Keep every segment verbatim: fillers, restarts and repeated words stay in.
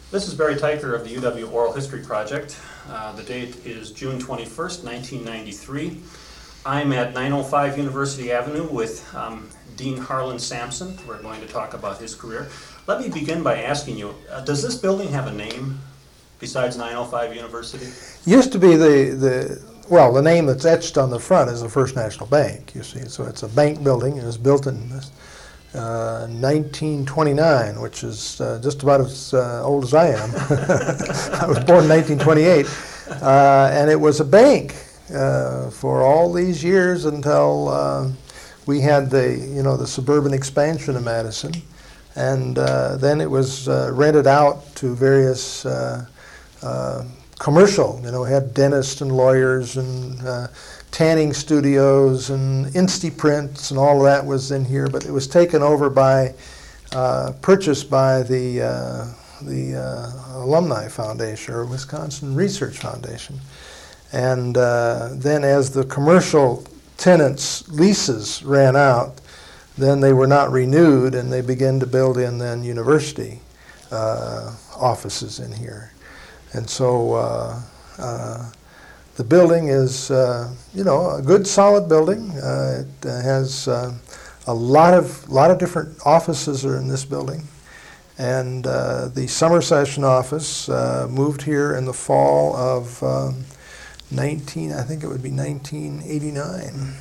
This is Barry Teicher of the U W Oral History Project. Uh, the date is June twenty-first, nineteen ninety-three. I'm at nine oh five University Avenue with um, Dean Harlan Sampson. We're going to talk about his career. Let me begin by asking you, uh, does this building have a name besides nine oh five University? Used to be the, the, well, the name that's etched on the front is the First National Bank, you see. So it's a bank building. It was built in uh, nineteen twenty-nine, which is uh, just about as uh, old as I am. I was born in nineteen twenty-eight. Uh, and it was a bank uh, for all these years until uh, we had the, you know, the suburban expansion of Madison. And uh, then it was uh, rented out to various uh, uh, commercial, you know, had dentists and lawyers and uh, tanning studios and Instaprints and all of that was in here, but it was taken over by, uh, purchased by the, uh, the uh, Alumni Foundation or Wisconsin Research Foundation. And uh, then as the commercial tenants' leases ran out, then they were not renewed and they began to build in then university uh, offices in here. And so uh, uh, the building is, uh, you know, a good solid building. Uh, it uh, has uh, a lot of, lot of different offices are in this building. And uh, the summer session office uh, moved here in the fall of um, nineteen, I think it would be nineteen eighty-nine.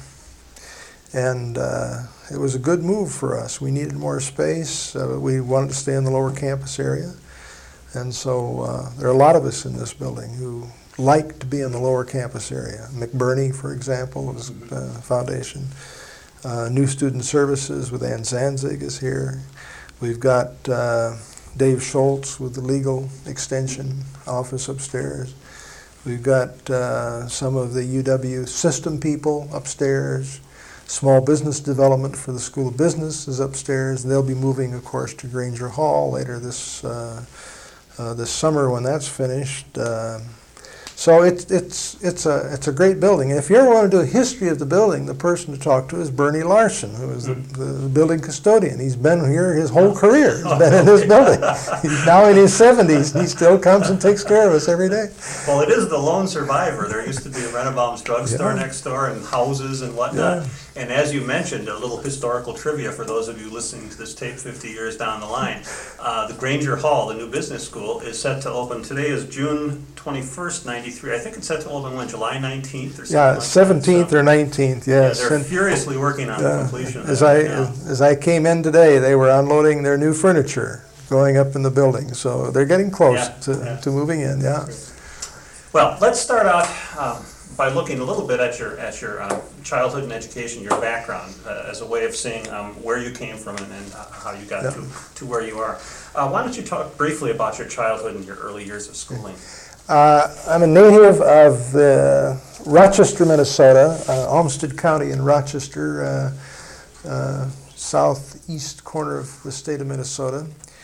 And uh, it was a good move for us. We needed more space. Uh, we wanted to stay in the lower campus area. And so uh, there are a lot of us in this building who like to be in the lower campus area. McBurney, for example, was uh, foundation. Uh, New Student Services with Ann Zanzig is here. We've got uh, Dave Schultz with the legal extension office upstairs. We've got uh, some of the U W system people upstairs. Small business development for the School of Business is upstairs. They'll be moving, of course, to Granger Hall later this uh, uh, this summer when that's finished. Uh, so it's it's it's a it's a great building. And if you ever want to do a history of the building, the person to talk to is Bernie Larson, who is the, the building custodian. He's been here his whole career. He's been in this building. He's now in his seventies. And he still comes and takes care of us every day. Well, it is the lone survivor. There used to be a Renabaum's drugstore Yeah. next door and houses and whatnot. Yeah. And as you mentioned, a little historical trivia for those of you listening to this tape fifty years down the line. Uh, the Granger Hall, the new business school, is set to open. Today is June twenty-first, ninety-three. I think it's set to open when, July nineteenth or something Yeah, like seventeenth that. So, or nineteenth, yeah, yes. they're And, furiously working on uh, the completion of as that I right now. as I came in today, they were unloading their new furniture going up in the building. So they're getting close Yeah, to, yeah. to moving in, yeah. Well, let's start out um, by looking a little bit at your at your um, childhood and education, your background, uh, as a way of seeing um, where you came from and, and how you got Yeah. to, to where you are. Uh, why don't you talk briefly about your childhood and your early years of schooling? Uh, I'm a native of uh, Rochester, Minnesota, uh, Olmsted County in Rochester, uh, uh, southeast corner of the state of Minnesota.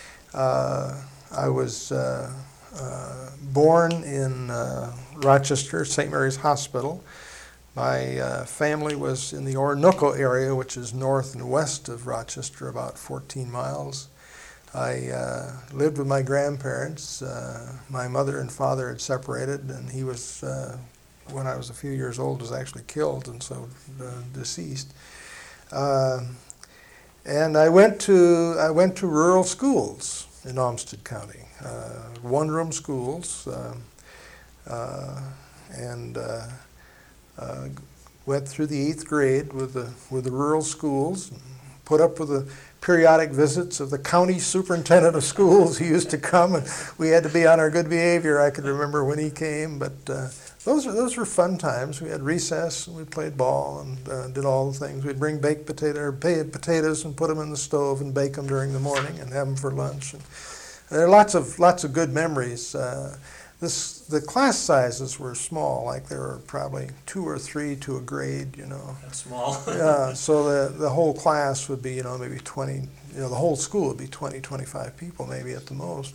Uh, I was uh, uh, born in uh, Rochester, Saint Mary's Hospital. My uh, family was in the Orinoco area, which is north and west of Rochester, about fourteen miles. I uh, lived with my grandparents. Uh, my mother and father had separated, and he was, uh, when I was a few years old, was actually killed, and so uh, deceased. Uh, and I went to I went to rural schools in Olmsted County, uh, one-room schools, uh, uh, and uh, uh, went through the eighth grade with the with the rural schools. Put up with the periodic visits of the county superintendent of schools who used to come, and we had to be on our good behavior. I could remember when he came, but uh, those were those were fun times. We had recess, and we played ball, and uh, did all the things. We'd bring baked potato or baked potatoes and put them in the stove and bake them during the morning and have them for lunch. And there are lots of lots of good memories. Uh, This, the class sizes were small, like there were probably two or three to a grade, you know. That's small. Yeah, so the, the whole class would be, you know, maybe twenty, you know, the whole school would be twenty, twenty-five people maybe at the most.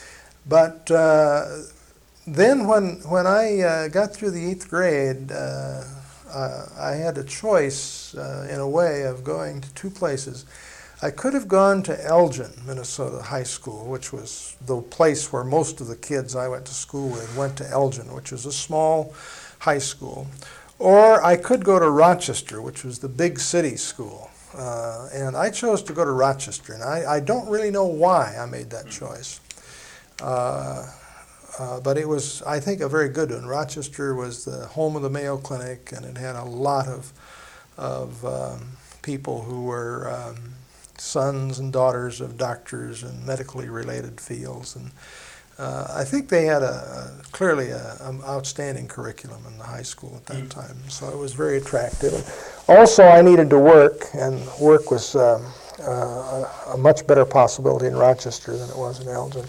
But uh, then when, when I uh, got through the eighth grade, uh, uh, I had a choice, uh, in a way, of going to two places. I could have gone to Elgin, Minnesota High School, which was the place where most of the kids I went to school with went to Elgin, which was a small high school. Or I could go to Rochester, which was the big city school. Uh, and I chose to go to Rochester, and I, I don't really know why I made that choice. Uh, uh, but it was, I think, a very good one. Rochester was the home of the Mayo Clinic, and it had a lot of, of um, people who were um, sons and daughters of doctors in medically related fields. And uh, I think they had a, a clearly an outstanding curriculum in the high school at that time, so it was very attractive. Also, I needed to work, and work was um, uh, a much better possibility in Rochester than it was in Elgin.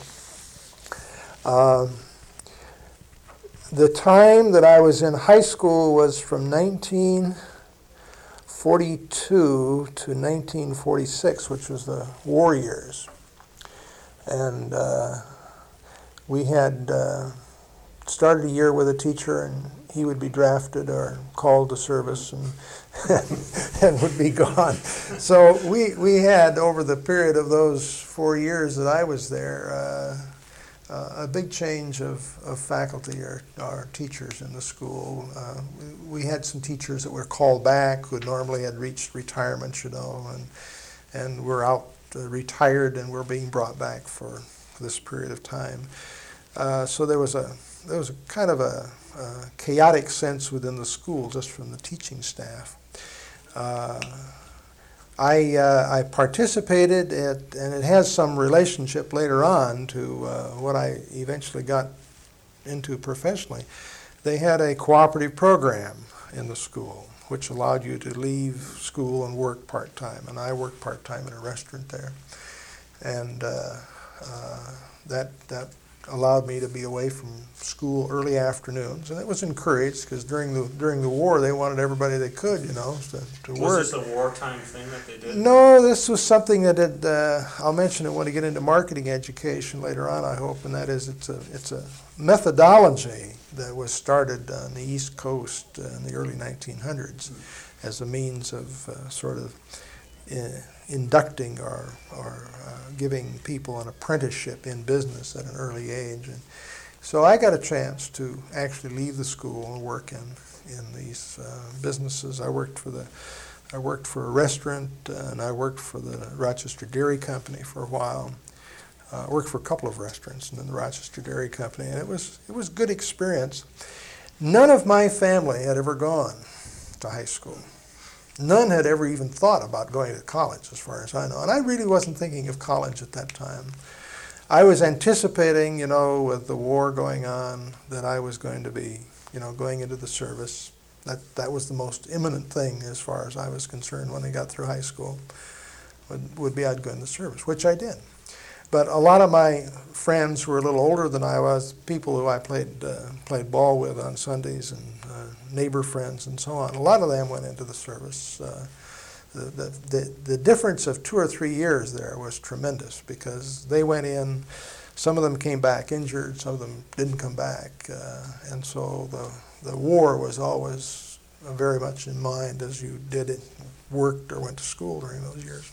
Um, the time that I was in high school was from nineteen forty-two to nineteen forty-six, which was the war years. And uh, we had uh, started a year with a teacher, and he would be drafted or called to service and, and would be gone. So we, we had, over the period of those four years that I was there, uh, Uh, a big change of, of faculty or, or teachers in the school. Uh, we, we had some teachers that were called back who normally had reached retirement, you know, and and were out uh, retired and were being brought back for this period of time. Uh, so there was a there was a kind of a, a chaotic sense within the school just from the teaching staff. Uh, I, uh, I participated, at, and it has some relationship later on to uh, what I eventually got into professionally. They had a cooperative program in the school, which allowed you to leave school and work part-time, and I worked part-time in a restaurant there. And uh, uh, that, that allowed me to be away from school early afternoons, and it was encouraged because during the during the war they wanted everybody they could, you know, to, to was work. Was this a wartime thing that they did? No, this was something that had, uh, I'll mention it when I get into marketing education later on, I hope, and that is it's a it's a methodology that was started on the East Coast uh, in the early nineteen hundreds mm-hmm. as a means of uh, sort of uh, inducting or, or uh, giving people an apprenticeship in business at an early age. And so I got a chance to actually leave the school and work in, in these uh, businesses. I worked for the I worked for a restaurant, uh, and I worked for the Rochester Dairy Company for a while. Uh, I worked for a couple of restaurants and then the Rochester Dairy Company, and it was it was a good experience. None of my family had ever gone to high school. None had ever even thought about going to college, as far as I know. And I really wasn't thinking of college at that time. I was anticipating, you know, with the war going on, that I was going to be, you know, going into the service. That that was the most imminent thing, as far as I was concerned, when I got through high school, would, would be I'd go into the service, which I did. But a lot of my friends who were a little older than I was, people who I played uh, played ball with on Sundays, and uh, neighbor friends and so on, a lot of them went into the service. Uh, the, the, the, the difference of two or three years there was tremendous, because they went in, some of them came back injured, some of them didn't come back, uh, and so the, the war was always very much in mind as you did it, worked or went to school during those years.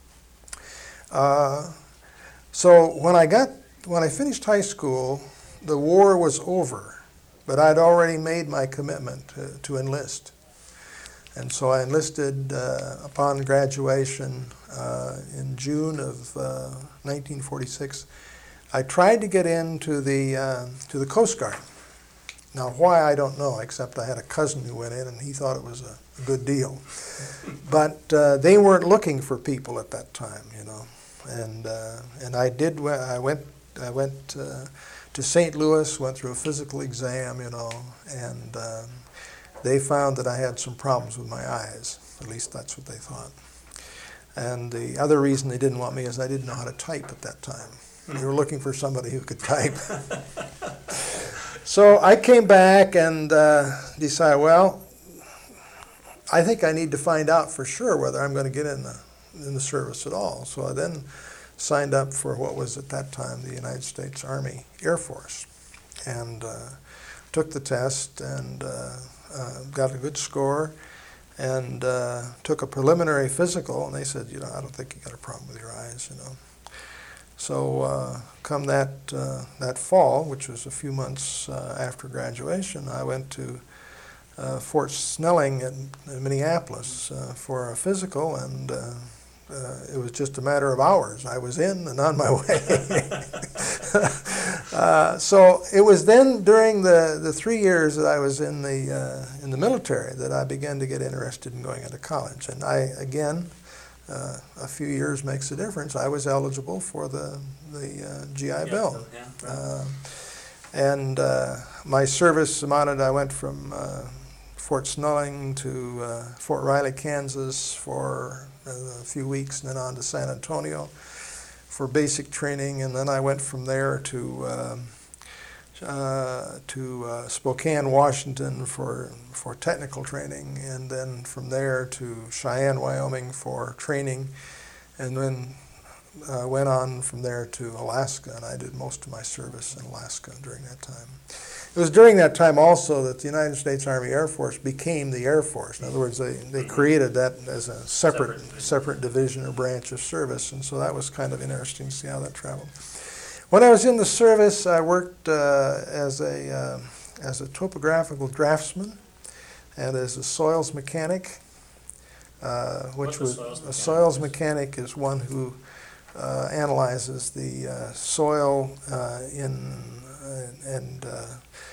Uh, So when I got, when I finished high school, the war was over, but I'd already made my commitment to, to enlist. And so I enlisted uh, upon graduation uh, in June of uh, nineteen forty-six. I tried to get into the, uh, to the Coast Guard. Now why, I don't know, except I had a cousin who went in and he thought it was a, a good deal. But uh, they weren't looking for people at that time, you know. And uh, and I did. I went. I went uh, to Saint Louis. Went through a physical exam, you know, and uh, they found that I had some problems with my eyes. At least that's what they thought. And the other reason they didn't want me is I didn't know how to type at that time. They were looking for somebody who could type. So I came back and uh, decided, well, I think I need to find out for sure whether I'm going to get in the in the service at all. So I then signed up for what was at that time the United States Army Air Force, and uh, took the test and uh, uh, got a good score, and uh, took a preliminary physical, and they said, you know, I don't think you got a problem with your eyes, you know. So uh, come that uh, that fall, which was a few months uh, after graduation, I went to uh, Fort Snelling in, in Minneapolis uh, for a physical, and uh, uh, it was just a matter of hours. I was in and on my way. uh, so it was then during the, the three years that I was in the uh, in the military that I began to get interested in going into college, and I again. Uh, a few years makes a difference. I was eligible for the the uh, G I Bill, yeah, right. uh, and uh, my service amounted. I went from uh, Fort Snelling to uh, Fort Riley, Kansas, for a few weeks, and then on to San Antonio for basic training, and then I went from there to um, uh, to uh, Spokane, Washington for for technical training, and then from there to Cheyenne, Wyoming for training, and then uh, went on from there to Alaska, and I did most of my service in Alaska during that time. It was during that time also that the United States Army Air Force became the Air Force. In other words, they, they created that as a separate Separate. separate division or branch of service, and so that was kind of interesting to see how that traveled. When I was in the service, I worked uh, as a uh, as a topographical draftsman and as a soils mechanic, uh, which What's a was soils a mechanic? soils mechanic is one who uh, analyzes the uh, soil uh, in uh, and uh,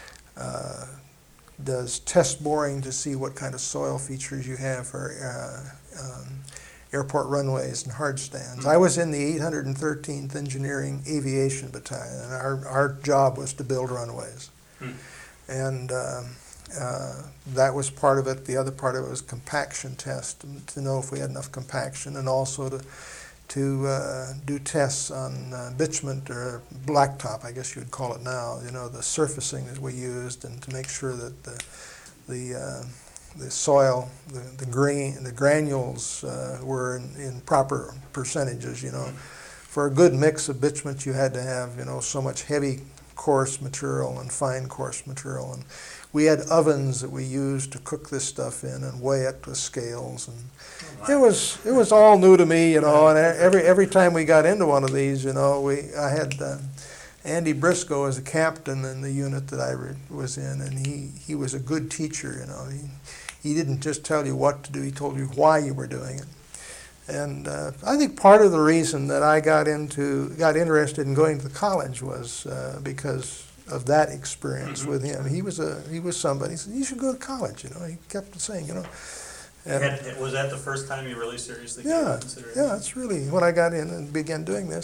uh, does test boring to see what kind of soil features you have for uh, um, airport runways and hard stands. I was in the eight hundred thirteenth Engineering Aviation Battalion, and our, our job was to build runways. Hmm. And um, uh, that was part of it. The other part of it was compaction test, to know if we had enough compaction, and also to to uh, do tests on uh, bitumen or blacktop, I guess you would call it now, you know, the surfacing that we used, and to make sure that the, the uh, the soil, the, the grain, the granules uh, were in, in proper percentages, you know. For a good mix of bitumen, you had to have, you know, so much heavy coarse material and fine coarse material. And we had ovens that we used to cook this stuff in and weigh it with scales. And it was it was all new to me, you know, and every every time we got into one of these, you know, we I had uh, Andy Briscoe as a captain in the unit that I re- was in, and he, he was a good teacher, you know. He, he didn't just tell you what to do, he told you why you were doing it. And uh, I think part of the reason that I got into got interested in going to college was uh, because of that experience with him. He was a he was somebody. He said, "You should go to college." You know, he kept saying, you know. And Had, was that the first time you really seriously yeah, considered it? yeah, it's really when I got in and began doing this.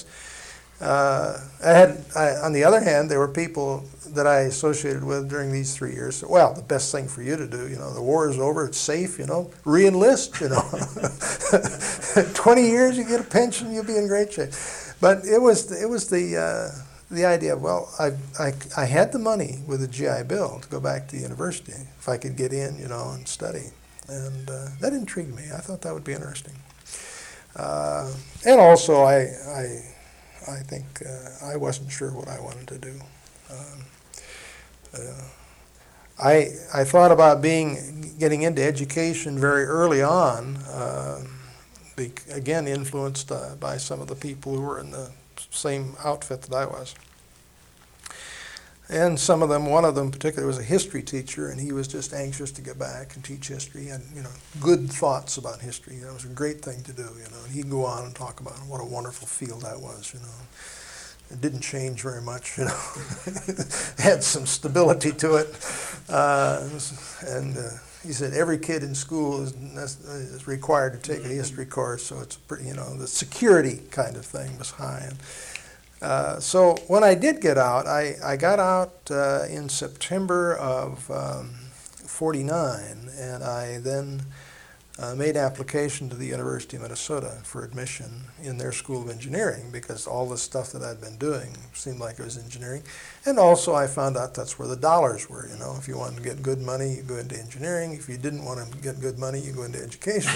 Uh, I had, I, on the other hand, there were people that I associated with during these three years. Said, well, the best thing for you to do, you know, the war is over, it's safe, you know, re-enlist, you know. Twenty years, you get a pension, you'll be in great shape. But it was, it was the, uh, the idea of, well, I, I, I had the money with the G I Bill to go back to university if I could get in, you know, and study. And uh, that intrigued me. I thought that would be interesting. Uh, and also, I, I, I think uh, I wasn't sure what I wanted to do. Um, uh, I I thought about being getting into education very early on. Uh, be, again, influenced uh, by some of the people who were in the same outfit that I was. And some of them, one of them particularly was a history teacher, and he was just anxious to get back and teach history. He had, you know, good thoughts about history. You know, it was a great thing to do, you know. And he'd go on and talk about what a wonderful field that was, you know. It didn't change very much, you know. Had some stability to it. Uh, and uh, he said every kid in school is, is required to take a history course, so it's pretty, you know, the security kind of thing was high. And, Uh, so when I did get out, I, I got out uh, in September of um, forty-nine, and I then uh, made application to the University of Minnesota for admission in their School of Engineering, because all the stuff that I'd been doing seemed like it was engineering. And also I found out that's where the dollars were, you know. If you wanted to get good money, you go into engineering. If you didn't want to get good money, you go into education.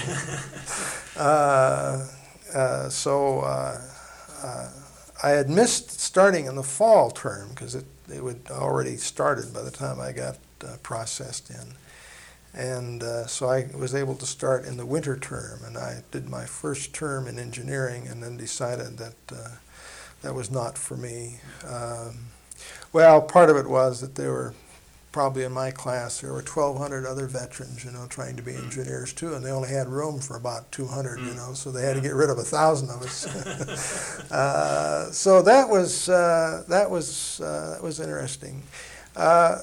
uh, uh, so uh, uh, I had missed starting in the fall term because it, it would already started by the time I got uh, processed in. And uh, so I was able to start in the winter term, and I did my first term in engineering and then decided that uh, that was not for me. Um, well, part of it was that there were probably in my class, there were twelve hundred other veterans, you know, trying to be engineers too, and they only had room for about two hundred, you know, so they had to get rid of a thousand of us. uh, so that was uh, that was uh, that was interesting. Uh,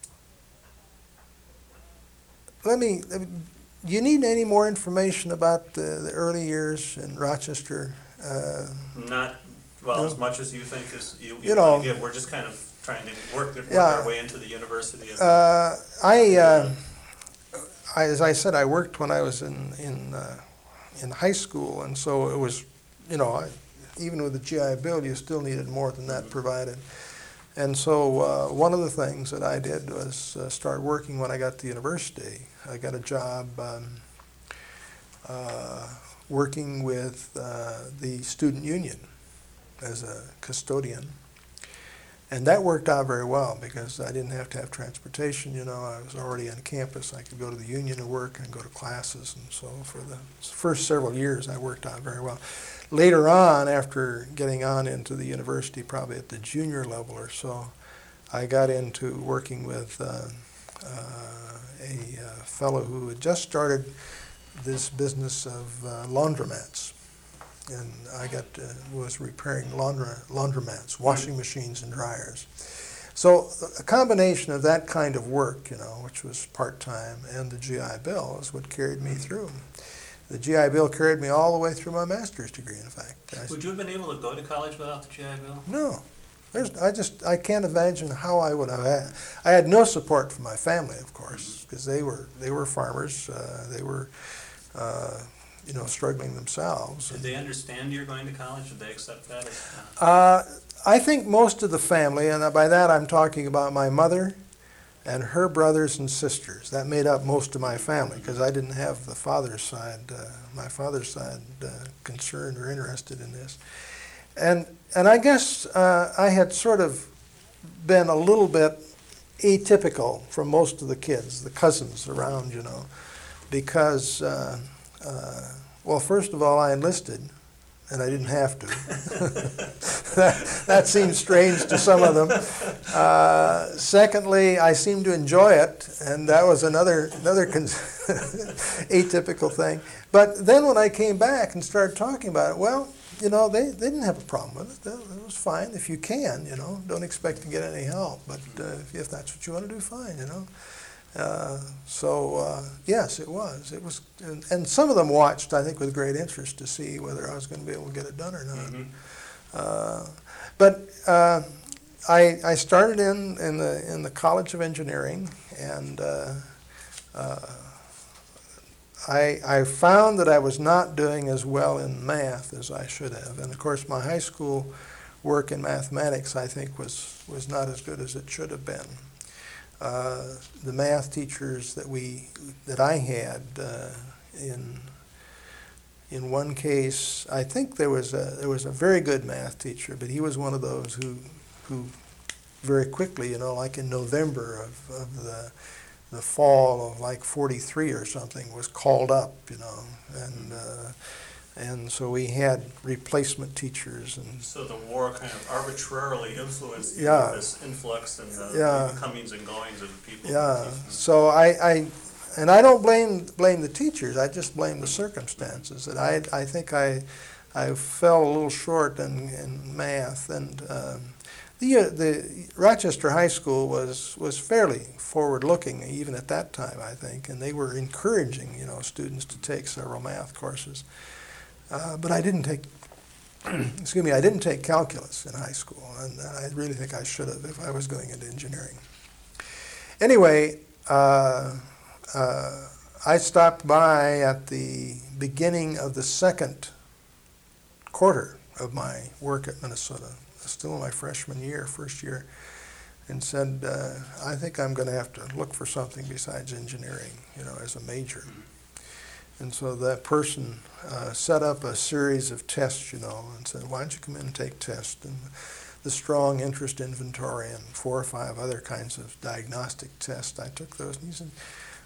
let me. Let me do you need any more information about the, the early years in Rochester? Uh, Not well no? as much as you think is you, you, you know. give. We're just kind of trying to work, work Yeah. our way into the university. Uh, I, uh, I, as I said, I worked when I was in in uh, in high school, and so it was, you know, I, even with the G I Bill, you still needed more than that provided. And so uh, one of the things that I did was uh, start working when I got to university. I got a job um, uh, working with uh, the student union as a custodian. And that worked out very well because I didn't have to have transportation, you know, I was already on campus. I could go to the union and work and go to classes, and so for the first several years I worked out very well. Later on, after getting on into the university, probably at the junior level or so, I got into working with uh, uh, a uh, fellow who had just started this business of uh, laundromats. And I got uh, was repairing laundra, laundromats, washing machines and dryers. So a combination of that kind of work, you know, which was part-time, and the G I Bill is what carried me through. The G I Bill carried me all the way through my master's degree, in fact. I Would you have been able to go to college without the G I Bill? No. There's, I just, I can't imagine how I would have had. I had no support from my family, of course, because they were, they were farmers. Uh, they were, uh, you know, struggling themselves. Did they understand you're going to college? Did they accept that? Uh, I think most of the family, and by that I'm talking about my mother and her brothers and sisters. That made up most of my family because I didn't have the father's side, uh, my father's side, uh, concerned or interested in this. And and I guess uh, I had sort of been a little bit atypical from most of the kids, the cousins around, you know, because. Uh, Uh, well, first of all, I enlisted, and I didn't have to. that, that seems strange to some of them. Uh, secondly, I seemed to enjoy it, and that was another another atypical thing. But then when I came back and started talking about it, well, you know, they, they didn't have a problem with it. It was fine if you can, you know. Don't expect to get any help, but uh, if that's what you want to do, fine, you know. Uh, so uh, yes, it was. It was, and, and some of them watched, I think, with great interest to see whether I was going to be able to get it done or not. Mm-hmm. uh, but uh, I, I started in, in the in the College of Engineering, and uh, uh, I I found that I was not doing as well in math as I should have, and of course my high school work in mathematics, I think, was was not as good as it should have been. Uh, the math teachers that we that I had uh, in in one case, I think there was a there was a very good math teacher, but he was one of those who who very quickly, you know, like in November of, of the the fall of like forty-three or something, was called up, you know, and. Uh, And so we had replacement teachers, and so the war kind of arbitrarily influenced yeah. this influx and the, yeah. the comings and goings of the people. Yeah. So I, I, and I don't blame blame the teachers. I just blame the circumstances. That I, I think I, I fell a little short in, in math, and um, the the Rochester High School was was fairly forward looking even at that time, I think, and they were encouraging, you know, students to take several math courses. Uh, but I didn't take, excuse me, I didn't take calculus in high school, and I really think I should have if I was going into engineering. Anyway, uh, uh, I stopped by at the beginning of the second quarter of my work at Minnesota, still in my freshman year, first year, and said, uh, I think I'm going to have to look for something besides engineering, you know, as a major. And so that person uh, set up a series of tests, you know, and said, why don't you come in and take tests? And the strong interest inventory and four or five other kinds of diagnostic tests. I took those, and he said,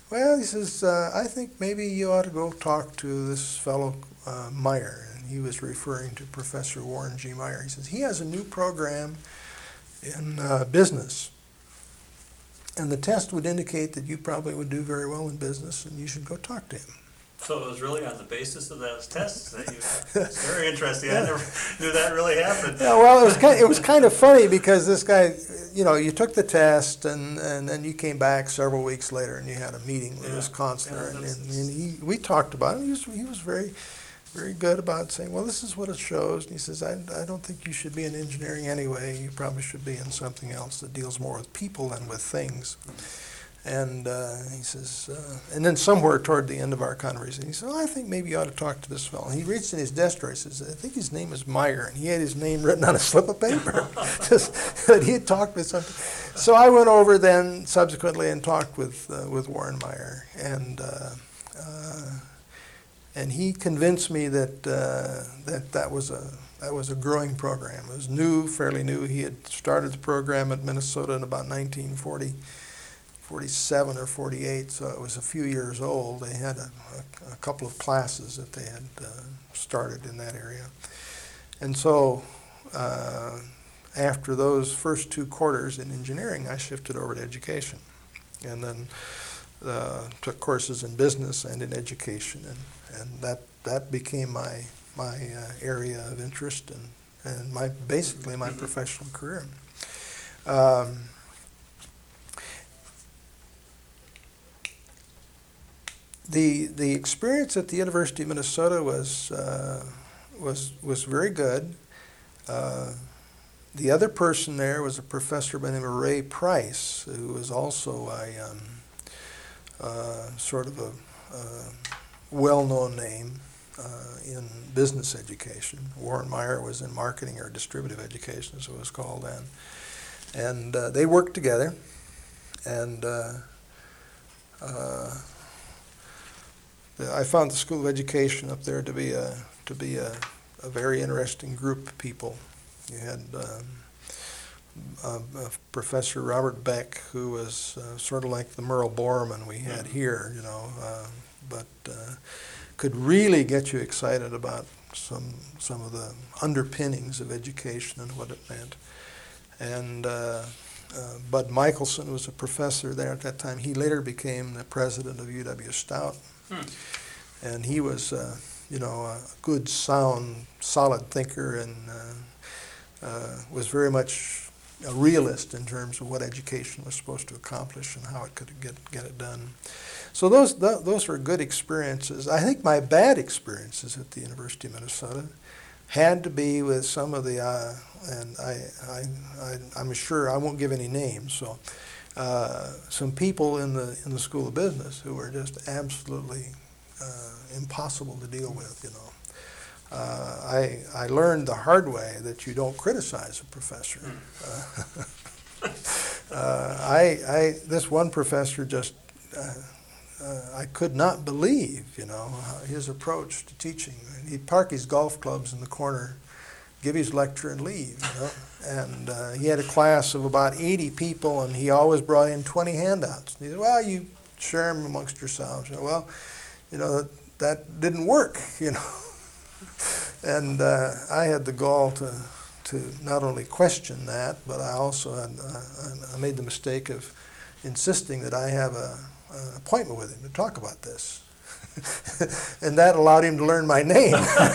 well, he says, uh, I think maybe you ought to go talk to this fellow uh, Meyer. And he was referring to Professor Warren G. Meyer. He says, he has a new program in uh, business. And the test would indicate that you probably would do very well in business, and you should go talk to him. So it was really on the basis of those tests that you, it's very interesting. I never knew that really happened. Yeah, well, it was kind of, it was kind of funny because this guy, you know, you took the test and, and then you came back several weeks later and you had a meeting with Yeah. this counselor, Yeah, and, that's- and he, we talked about it. He was, he was very, very good about saying, well, this is what it shows. And he says, I, I don't think you should be in engineering anyway. You probably should be in something else that deals more with people than with things. And uh, he says, uh, and then somewhere toward the end of our conversation, he said, well, I think maybe you ought to talk to this fellow. And he reached in his desk drawer. He says, I think his name is Meyer. And he had his name written on a slip of paper that he had talked with something. So I went over then subsequently and talked with uh, with Warren Meyer. And uh, uh, and he convinced me that uh, that that was a that was a growing program. It was new, fairly new. He had started the program at Minnesota in about nineteen forty. forty-seven or forty-eight, so it was a few years old. They had a, a, a couple of classes that they had uh, started in that area. And so uh, after those first two quarters in engineering, I shifted over to education. And then uh, took courses in business and in education. And, and that, that became my, my uh, area of interest and, and my, basically my professional career. Um, The the experience at the University of Minnesota was uh, was was very good. Uh, the other person there was a professor by the name of Ray Price, who was also a um, uh, sort of a uh, well-known name uh, in business education. Warren Meyer was in marketing or distributive education, as it was called then, and uh, they worked together, and. Uh, uh, I found the School of Education up there to be a to be a, a very interesting group of people. You had um, uh, uh, Professor Robert Beck, who was uh, sort of like the Merle Borman we had here, you know, uh, but uh, could really get you excited about some some of the underpinnings of education and what it meant. And uh, uh, Bud Michelson was a professor there at that time. He later became the president of U W Stout. Hmm. And he was, uh, you know, a good, sound, solid thinker, and uh, uh, was very much a realist in terms of what education was supposed to accomplish and how it could get get it done. So those th- those were good experiences. I think my bad experiences at the University of Minnesota had to be with some of the, uh, and I, I, I, I'm sure I won't give any names. So. Uh, some people in the in the School of Business who were just absolutely uh, impossible to deal with, you know. Uh, I I learned the hard way that you don't criticize a professor. Uh, uh, I I this one professor just uh, uh, I could not believe, you know, his approach to teaching. He'd park his golf clubs in the corner, give his lecture, and leave, you know. And uh, he had a class of about eighty people, and he always brought in twenty handouts. And he said, well, you share them amongst yourselves. You know, well, you know, that, that didn't work, you know. And uh, I had the gall to, to not only question that, but I also had, uh, I made the mistake of insisting that I have a, an appointment with him to talk about this. And that allowed him to learn my name.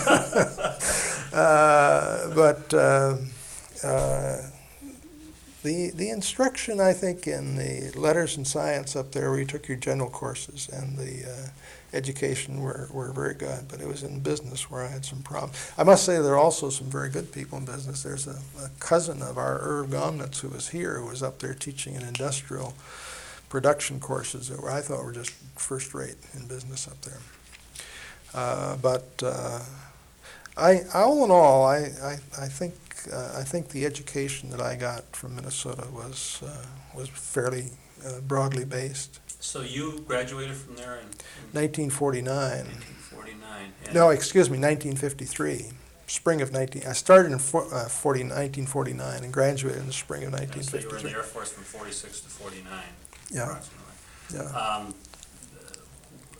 uh, but... Uh, Uh, the the instruction, I think, in the letters and science up there where you took your general courses and the uh, education were, were very good, but it was in business where I had some problems. I must say there are also some very good people in business. There's a, a cousin of our Irv Gomnitz who was here, who was up there teaching in industrial production courses that were, I thought were just first rate in business up there. Uh, but uh, I, all in all, I, I, I think Uh, I think the education that I got from Minnesota was uh, was fairly uh, broadly based. So you graduated from there in, in nineteen forty-nine. nineteen forty-nine. No, excuse me, nineteen fifty-three. Spring of nineteen. I started in for, uh, forty, nineteen forty-nine and graduated in the spring of nineteen fifty-three. So you were in the Air Force from forty-six to forty-nine. Yeah. Approximately. Yeah. Um,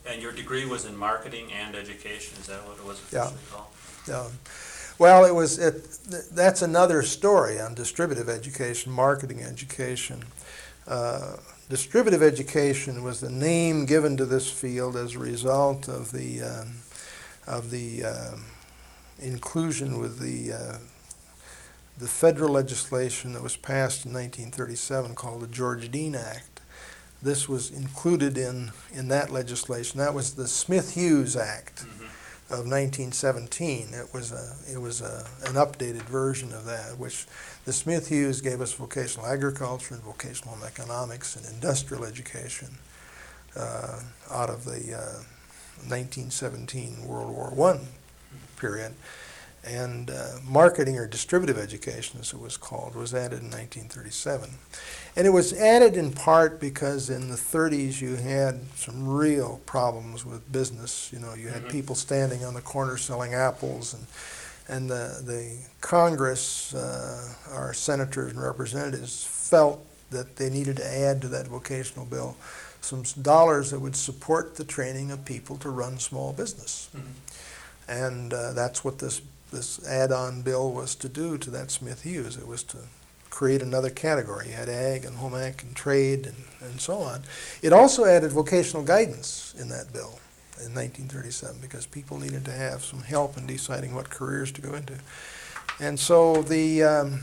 And your degree was in marketing and education, is that what it was Yeah. officially called? Yeah. Well, it was. It, that's another story on distributive education, marketing education. Uh, distributive education was the name given to this field as a result of the um, of the um, inclusion with the uh, the federal legislation that was passed in nineteen thirty-seven called the George Dean Act. This was included in in that legislation. That was the Smith-Hughes Act. Mm-hmm. Of nineteen seventeen. It was a it was a, an updated version of that, which the Smith-Hughes gave us vocational agriculture and vocational economics and industrial education uh, out of the uh, nineteen seventeen World War One period. And uh, marketing or distributive education, as it was called, was added in nineteen thirty-seven. And it was added in part because in the thirties you had some real problems with business. You know, you had mm-hmm. people standing on the corner selling apples, and and the, the Congress, uh, our senators and representatives, felt that they needed to add to that vocational bill some dollars that would support the training of people to run small business. Mm-hmm. And uh, that's what this this add-on bill was to do to that Smith-Hughes. It was to create another category. You had ag and home ec and trade and, and so on. It also added vocational guidance in that bill in nineteen thirty-seven because people needed to have some help in deciding what careers to go into. And so the um,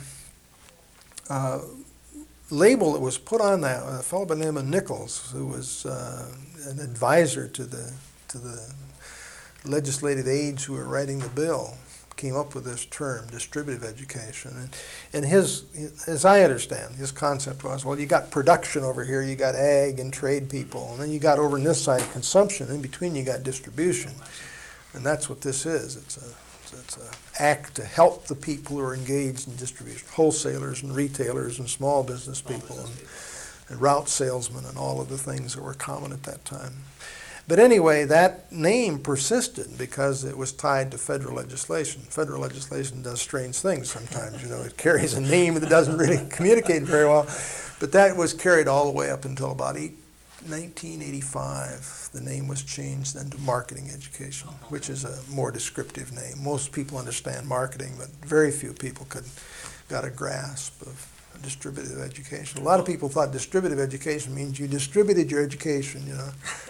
uh, label that was put on that, a fellow by the name of Nichols, who was uh, an advisor to the to the legislative aides who were writing the bill, came up with this term, distributive education. And, and his, as I understand, his concept was, well, you got production over here, you got ag and trade people, and then you got over on this side consumption, in between you got distribution. And that's what this is. It's a it's an act to help the people who are engaged in distribution, wholesalers and retailers and small business people and, and route salesmen and all of the things that were common at that time. But anyway, that name persisted because it was tied to federal legislation. Federal legislation does strange things sometimes. You know, it carries a name that doesn't really communicate very well. But that was carried all the way up until about nineteen eighty-five. The name was changed then to marketing education, which is a more descriptive name. Most people understand marketing, but very few people could got a grasp of distributive education. A lot of people thought distributive education means you distributed your education, you know.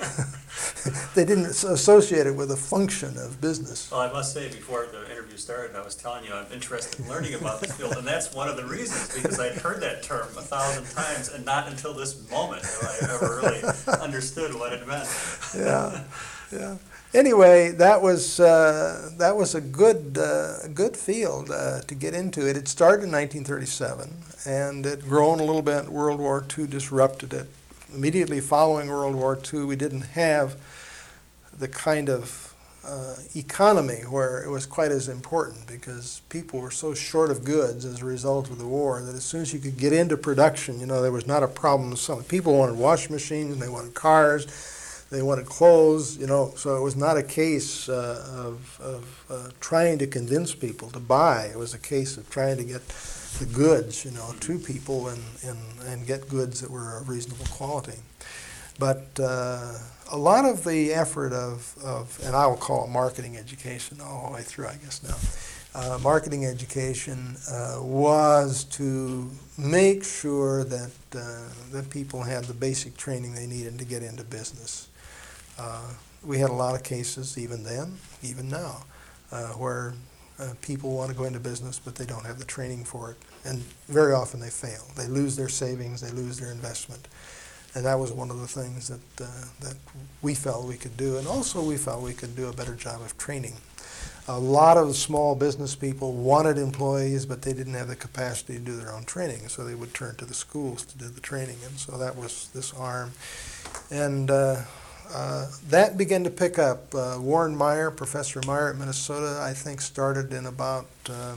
They didn't associate it with a function of business. Well, I must say, before the interview started, I was telling you I'm interested in learning about this field, and that's one of the reasons, because I'd heard that term a thousand times, and not until this moment have I ever really understood what it meant. Yeah, yeah. Anyway, that was uh, that was a good uh, good field uh, to get into. It had started in nineteen thirty-seven, and it grown a little bit. World War Two disrupted it. Immediately following World War Two, we didn't have the kind of uh, economy where it was quite as important, because people were so short of goods as a result of the war that as soon as you could get into production, you know, there was not a problem with selling. People wanted washing machines, and they wanted cars. They wanted clothes, you know, so it was not a case uh, of, of uh, trying to convince people to buy. It was a case of trying to get the goods, you know, to people and, and, and get goods that were of reasonable quality. But uh, a lot of the effort of, of, and I will call it marketing education all the way through, I guess now, uh, marketing education uh, was to make sure that, uh, that people had the basic training they needed to get into business. Uh, we had a lot of cases, even then, even now, uh, where uh, people want to go into business, but they don't have the training for it. And very often they fail. They lose their savings, they lose their investment. And that was one of the things that, uh, that we felt we could do. And also we felt we could do a better job of training. A lot of small business people wanted employees, but they didn't have the capacity to do their own training, so they would turn to the schools to do the training. And so that was this arm. And uh, Uh, that began to pick up. Uh, Warren Meyer, Professor Meyer at Minnesota, I think started in about, uh,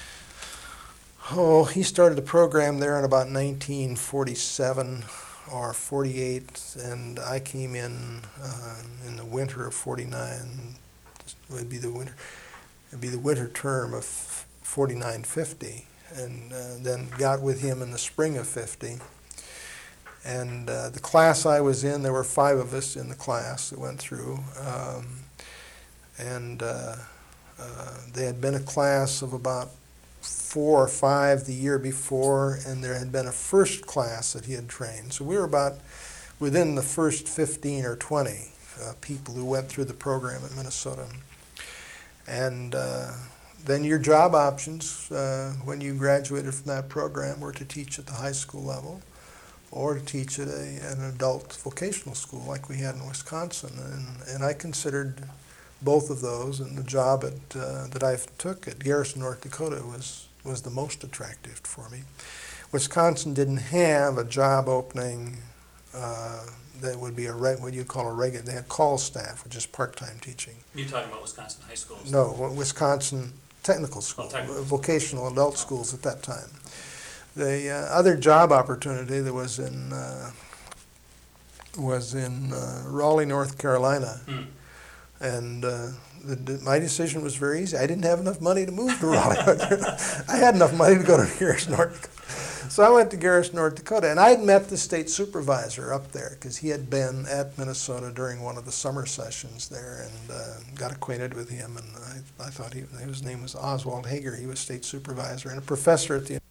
oh, he started the program there in about nineteen forty-seven or forty-eight, and I came in uh, in the winter of forty-nine. It would be the winter, it'd be the winter term of forty-nine fifty, and uh, then got with him in the spring of fifty. And uh, the class I was in, there were five of us in the class that went through. Um, and uh, uh, they had been a class of about four or five the year before, and there had been a first class that he had trained. So we were about within the first fifteen or twenty uh, people who went through the program at Minnesota. And uh, then your job options uh, when you graduated from that program were to teach at the high school level or to teach at a, an adult vocational school like we had in Wisconsin. And, and I considered both of those, and the job at, uh, that I took at Garrison, North Dakota was, was the most attractive for me. Wisconsin didn't have a job opening uh, that would be a reg- what you call a regular. They had call staff, which is part-time teaching. You're talking about Wisconsin high schools? No, Wisconsin technical school, Oh, technical. vocational adult schools at that time. The uh, other job opportunity that was in uh, was in uh, Raleigh, North Carolina. Hmm. And uh, the, the, my decision was very easy. I didn't have enough money to move to Raleigh. I had enough money to go to Garrison, North Dakota. So I went to Garrison, North Dakota, and I had met the state supervisor up there because he had been at Minnesota during one of the summer sessions there, and uh, got acquainted with him. And I, I thought he, his name was Oswald Hager. He was state supervisor and a professor at the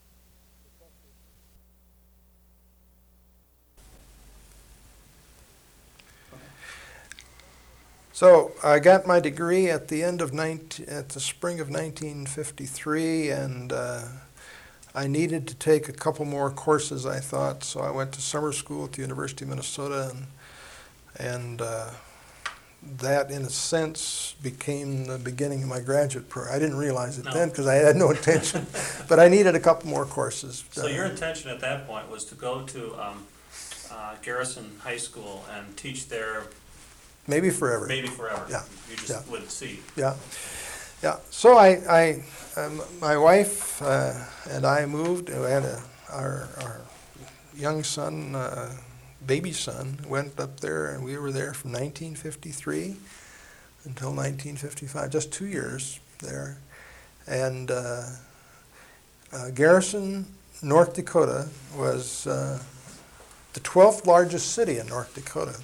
So I got my degree at the end of nineteen, at the spring of nineteen fifty-three, and uh, I needed to take a couple more courses, I thought, so I went to summer school at the University of Minnesota, and, and uh, that, in a sense, became the beginning of my graduate program. I didn't realize it No. then because I had no intention, but I needed a couple more courses. So your intention at that point was to go to um, uh, Garrison High School and teach there Maybe forever. maybe forever? Yeah. You just Yeah. would see. Yeah, yeah. So I, I, um, my wife uh, and I moved. We had a, our our young son, uh, baby son, went up there, and we were there from nineteen fifty-three until nineteen fifty-five, just two years there. And uh, uh, Garrison, North Dakota, was uh, the twelfth largest city in North Dakota.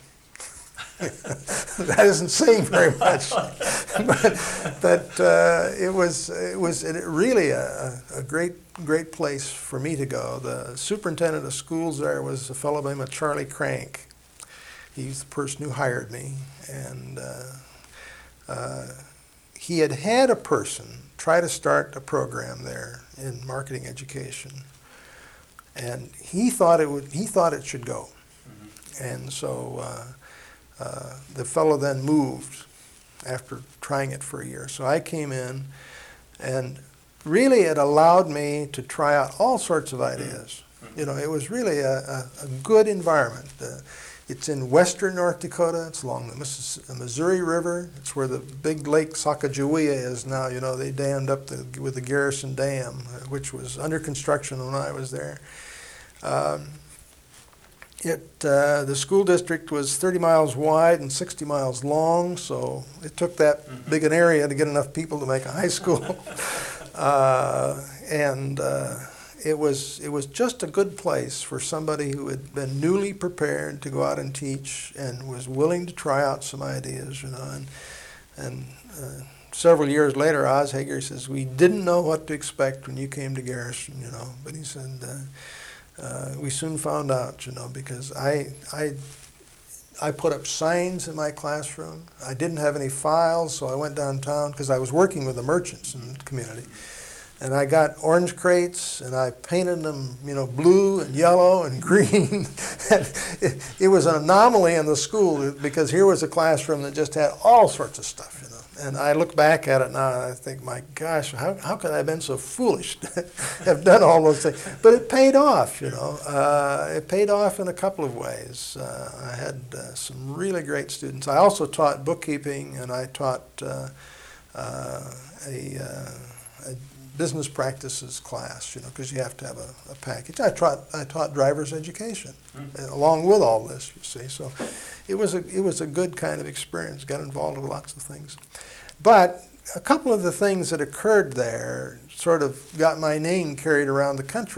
That isn't saying very much, but, but uh, it was it was really a, a great great place for me to go. The superintendent of schools there was a fellow by the name of Charlie Crank. He's the person who hired me, and uh, uh, he had had a person try to start a program there in marketing education, and he thought it would he thought it should go, mm-hmm. and so. Uh, Uh, the fellow then moved after trying it for a year. So I came in, and really it allowed me to try out all sorts of ideas. You know, it was really a, a, a good environment. Uh, it's in western North Dakota. It's along the Missis- Missouri River. It's where the big lake Sacagawea is now. You know, they dammed up the, with the Garrison Dam, which was under construction when I was there. Um, It, uh, the school district was thirty miles wide and sixty miles long, so it took that mm-hmm. big an area to get enough people to make a high school. uh, and uh, it was it was just a good place for somebody who had been newly prepared to go out and teach and was willing to try out some ideas, you know. And, and uh, several years later, Oz Hager says, "We didn't know what to expect when you came to Garrison, you know," but he said. Uh, Uh, we soon found out, you know, because I, I, I put up signs in my classroom. I didn't have any files, so I went downtown because I was working with the merchants in the community. And I got orange crates, and I painted them, you know, blue and yellow and green. And it, it was an anomaly in the school because here was a classroom that just had all sorts of stuff, you know. And I look back at it now and I think, my gosh, how, how could I have been so foolish to have done all those things? But it paid off, you know. Uh, it paid off in a couple of ways. Uh, I had uh, some really great students. I also taught bookkeeping, and I taught uh, uh, a, uh, a business practices class, you know, because you have to have a, a package. I taught I taught driver's education mm-hmm. along with all this, you see. So it was a it was a good kind of experience. Got involved with lots of things. But a couple of the things that occurred there sort of got my name carried around the country.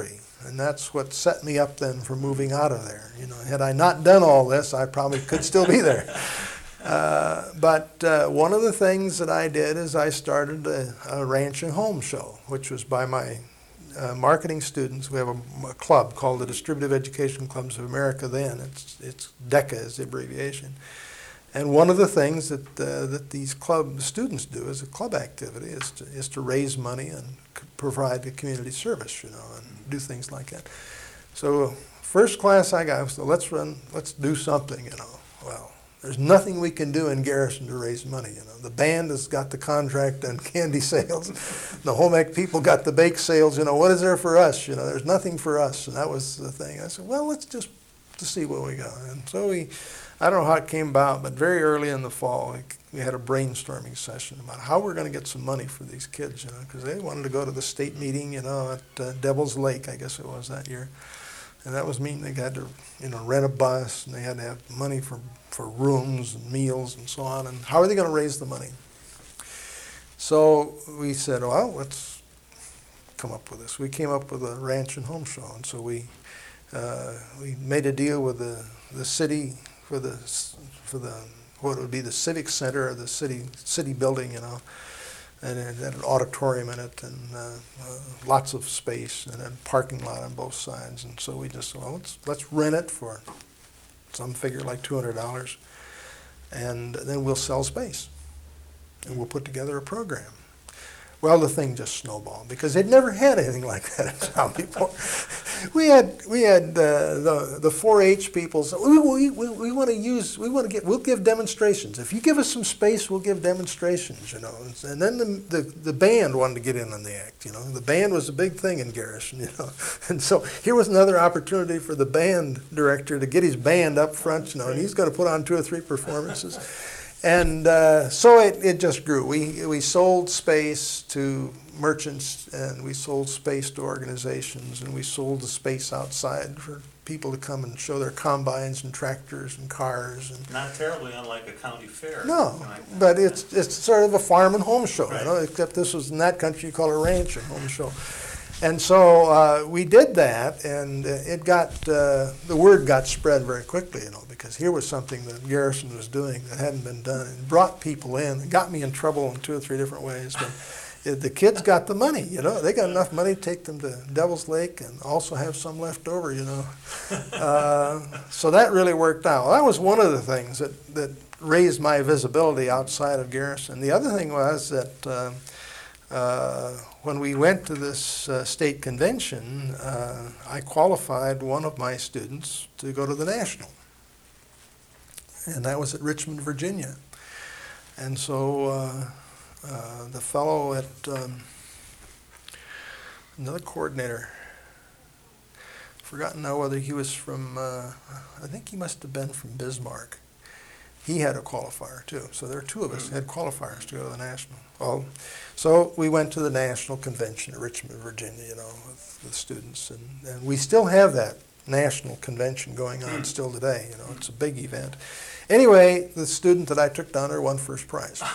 And that's what set me up then for moving out of there. You know, had I not done all this, I probably could still be there. Uh, but uh, one of the things that I did is I started a, a ranch and home show, which was by my uh, marketing students. We have a, a club called the Distributive Education Clubs of America then. It's, it's DECA is the abbreviation. And one of the things that uh, that these club students do as a club activity is to, is to raise money and c- provide a community service, you know, and do things like that. So first class I got, so let's run, let's do something, you know. Well, there's nothing we can do in Garrison to raise money, you know. The band has got the contract on candy sales. The home ec people got the bake sales, you know. What is there for us? You know, there's nothing for us. And that was the thing. I said, well, let's just to see what we got. And so we, I don't know how it came about, but very early in the fall, we had a brainstorming session about how we're going to get some money for these kids, you know, because they wanted to go to the state meeting, you know, at uh, Devil's Lake, I guess it was that year. And that was meaning they had to, you know, rent a bus, and they had to have money for, for rooms and meals and so on. And how are they going to raise the money? So we said, well, let's come up with this. We came up with a ranch and home show. And so we uh, we made a deal with the, the city for the for the what would be the civic center or the city city building, you know, and it had an auditorium in it and uh, uh, lots of space and a parking lot on both sides. And so we just said, well, let's let's rent it for some figure like two hundred dollars, and then we'll sell space, and we'll put together a program. Well, the thing just snowballed because they'd never had anything like that in town before. We had we had uh, the the four H people. So we we, we, we want to use we want to get we'll give demonstrations. If you give us some space, we'll give demonstrations. You know, and then the, the the band wanted to get in on the act. You know, the band was a big thing in Garrison. You know, and so here was another opportunity for the band director to get his band up front. You know, and he's going to put on two or three performances. And uh, so it, it just grew. We we sold space to merchants, and we sold space to organizations, and we sold the space outside for people to come and show their combines and tractors and cars. And not terribly unlike a county fair. No, like but it's it's sort of a farm and home show, right. you know. Except this was in that country you call it a ranch and home show. And so uh, we did that, and it got uh, the word got spread very quickly, you know, because here was something that Garrison was doing that hadn't been done, and brought people in. It got me in trouble in two or three different ways, but it, the kids got the money, you know. They got enough money to take them to Devil's Lake and also have some left over, you know. Uh, so that really worked out. Well, that was one of the things that, that raised my visibility outside of Garrison. The other thing was that uh, uh, when we went to this uh, state convention, uh, I qualified one of my students to go to the national. And that was at Richmond, Virginia. And so uh, uh, the fellow at um, another coordinator, forgotten now whether he was from, uh, I think he must have been from Bismarck. He had a qualifier too. So there were two of us who had qualifiers to go to the national. Well, so we went to the national convention at Richmond, Virginia, you know, with, with students. And, and we still have that national convention going on still today. You know, it's a big event. Anyway, the student that I took down there won first prize.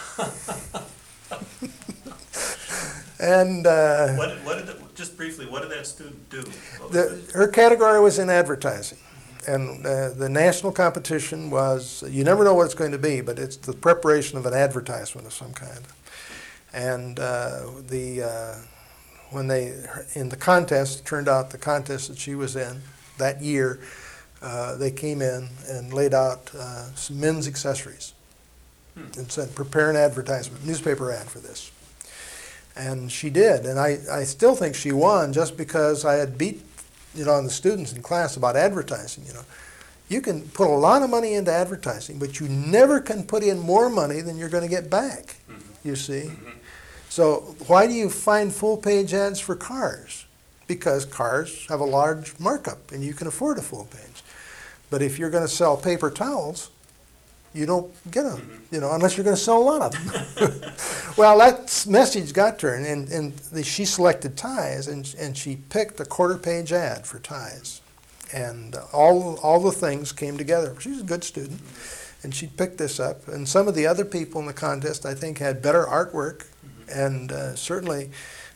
And uh, what, did, what did the, just briefly, what did that student do? The, her category was in advertising. And uh, the national competition was, you never know what it's going to be, but it's the preparation of an advertisement of some kind. And uh, the uh, when they, in the contest, it turned out the contest that she was in that year, uh, they came in and laid out uh, some men's accessories hmm. and said, prepare an advertisement, newspaper ad for this. And she did, and I, I still think she won just because I had beat you know, on the students in class about advertising, you know. You can put a lot of money into advertising, but you never can put in more money than you're going to get back, mm-hmm. you see. Mm-hmm. So why do you find full-page ads for cars? Because cars have a large markup, and you can afford a full page. But if you're going to sell paper towels, you don't get them, mm-hmm. you know, unless you're going to sell a lot of them. Well, that message got to her, and, and the, she selected ties, and, and she picked a quarter-page ad for ties. And all all the things came together. She was a good student, and she picked this up. And some of the other people in the contest, I think, had better artwork, mm-hmm. and uh, certainly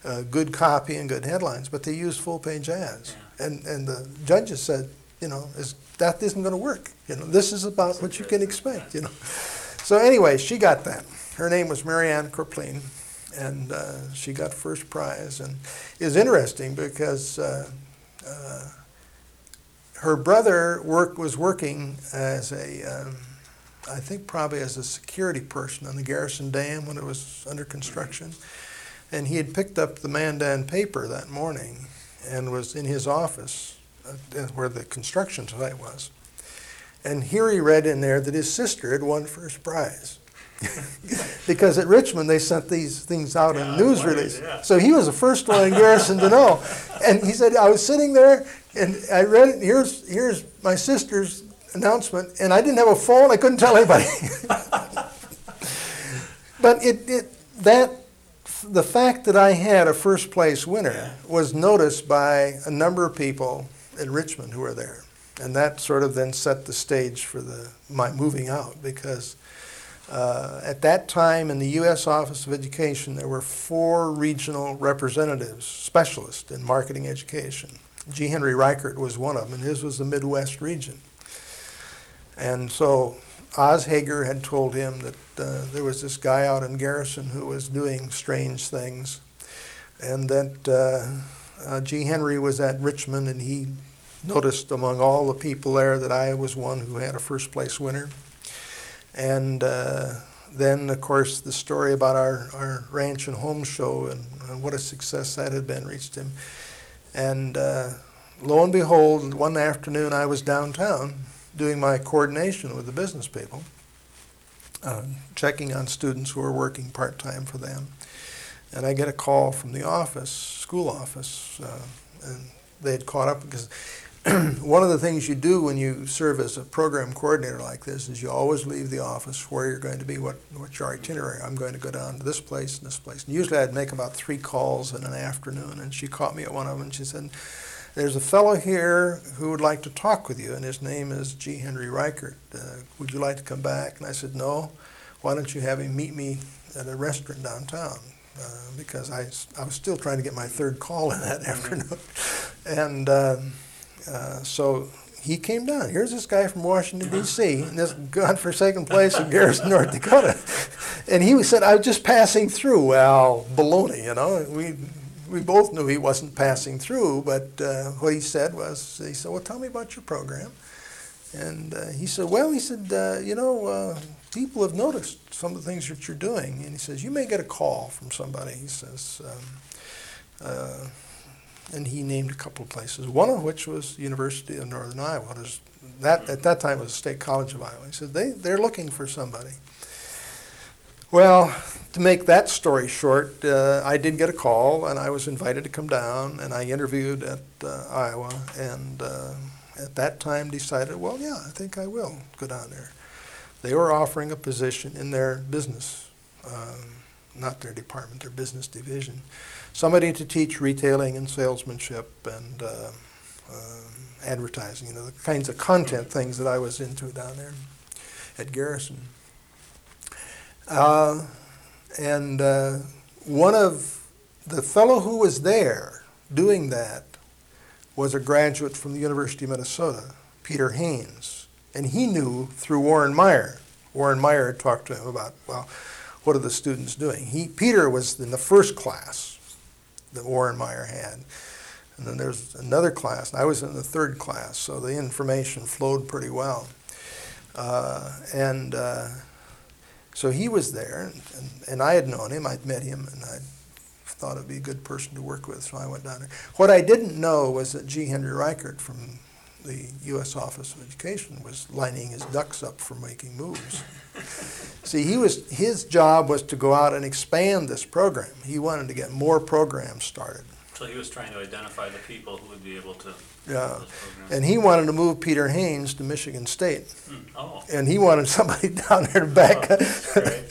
uh, good copy and good headlines, but they used full-page ads. Yeah. And and the judges said, you know, is, that isn't going to work. You know, this is about That's what you can interesting. expect. You know. So anyway, she got that. Her name was Marianne Corpleen, and uh, she got first prize. And it was interesting because uh, uh, her brother work was working as a, um, I think probably as a security person on the Garrison Dam when it was under construction. And he had picked up the Mandan paper that morning and was in his office uh, where the construction site was. And here he read in there that his sister had won first prize. Because at Richmond they sent these things out Yeah, in news wondered, release. yeah. So he was the first one in Garrison to know. And he said, I was sitting there and I read it, here's, here's my sister's announcement, and I didn't have a phone, I couldn't tell anybody. But it, it that the fact that I had a first place winner Yeah. was noticed by a number of people in Richmond who were there. And that sort of then set the stage for the my moving out, because uh, at that time in the U S Office of Education there were four regional representatives, specialists in marketing education. G. Henry Reichert was one of them, and his was the Midwest region. And so Oz Hager had told him that uh, there was this guy out in Garrison who was doing strange things, and that uh, uh, G. Henry was at Richmond, and he noticed among all the people there that I was one who had a first place winner. And uh, then, of course, the story about our, our ranch and home show and, and what a success that had been reached him. And uh, lo and behold, one afternoon I was downtown doing my coordination with the business people, uh, checking on students who were working part-time for them. And I get a call from the office, school office, uh, and they had caught up because one of the things you do when you serve as a program coordinator like this is you always leave the office where you're going to be, what, what's your itinerary. I'm going to go down to this place and this place. And usually I'd make about three calls in an afternoon, and she caught me at one of them, and she said, there's a fellow here who would like to talk with you, and his name is G. Henry Reichert. Uh, would you like to come back? And I said, no. Why don't you have him meet me at a restaurant downtown? Uh, because I, I was still trying to get my third call in that afternoon. And uh, uh, so he came down. Here's this guy from Washington, D C, in this godforsaken place in Garrison, North Dakota. And he said, I was just passing through. Well, baloney, you know. We we both knew he wasn't passing through, but uh, what he said was, he said, well, tell me about your program. And uh, he said, well, he said, uh, you know, uh, people have noticed some of the things that you're doing. And he says, you may get a call from somebody. He says, um, uh, and he named a couple of places, one of which was the University of Northern Iowa. Was that, at that time, it was the State College of Iowa. He said, they, they're looking for somebody. Well, to make that story short, uh, I did get a call, and I was invited to come down, and I interviewed at uh, Iowa, and uh, at that time decided, well, yeah, I think I will go down there. They were offering a position in their business, um, not their department, their business division, somebody to teach retailing and salesmanship and uh, um, advertising, you know, the kinds of content things that I was into down there at Garrison. Uh, and uh, one of the fellow who was there doing that was a graduate from the University of Minnesota, Peter Haynes. And he knew through Warren Meyer. Warren Meyer had talked to him about, well, what are the students doing? He, Peter was in the first class that Warren Meyer had. And then there's another class, and I was in the third class, so the information flowed pretty well. Uh, and uh, so he was there, and, and I had known him, I'd met him, and I thought it'd be a good person to work with, so I went down there. What I didn't know was that G. Henry Reichert from the U S Office of Education was lining his ducks up for making moves. See, he was his job was to go out and expand this program. He wanted to get more programs started. So he was trying to identify the people who would be able to Yeah, those programs. and he wanted to move Peter Haynes to Michigan State, Hmm. Oh, and he wanted somebody down there to back. oh, that's great.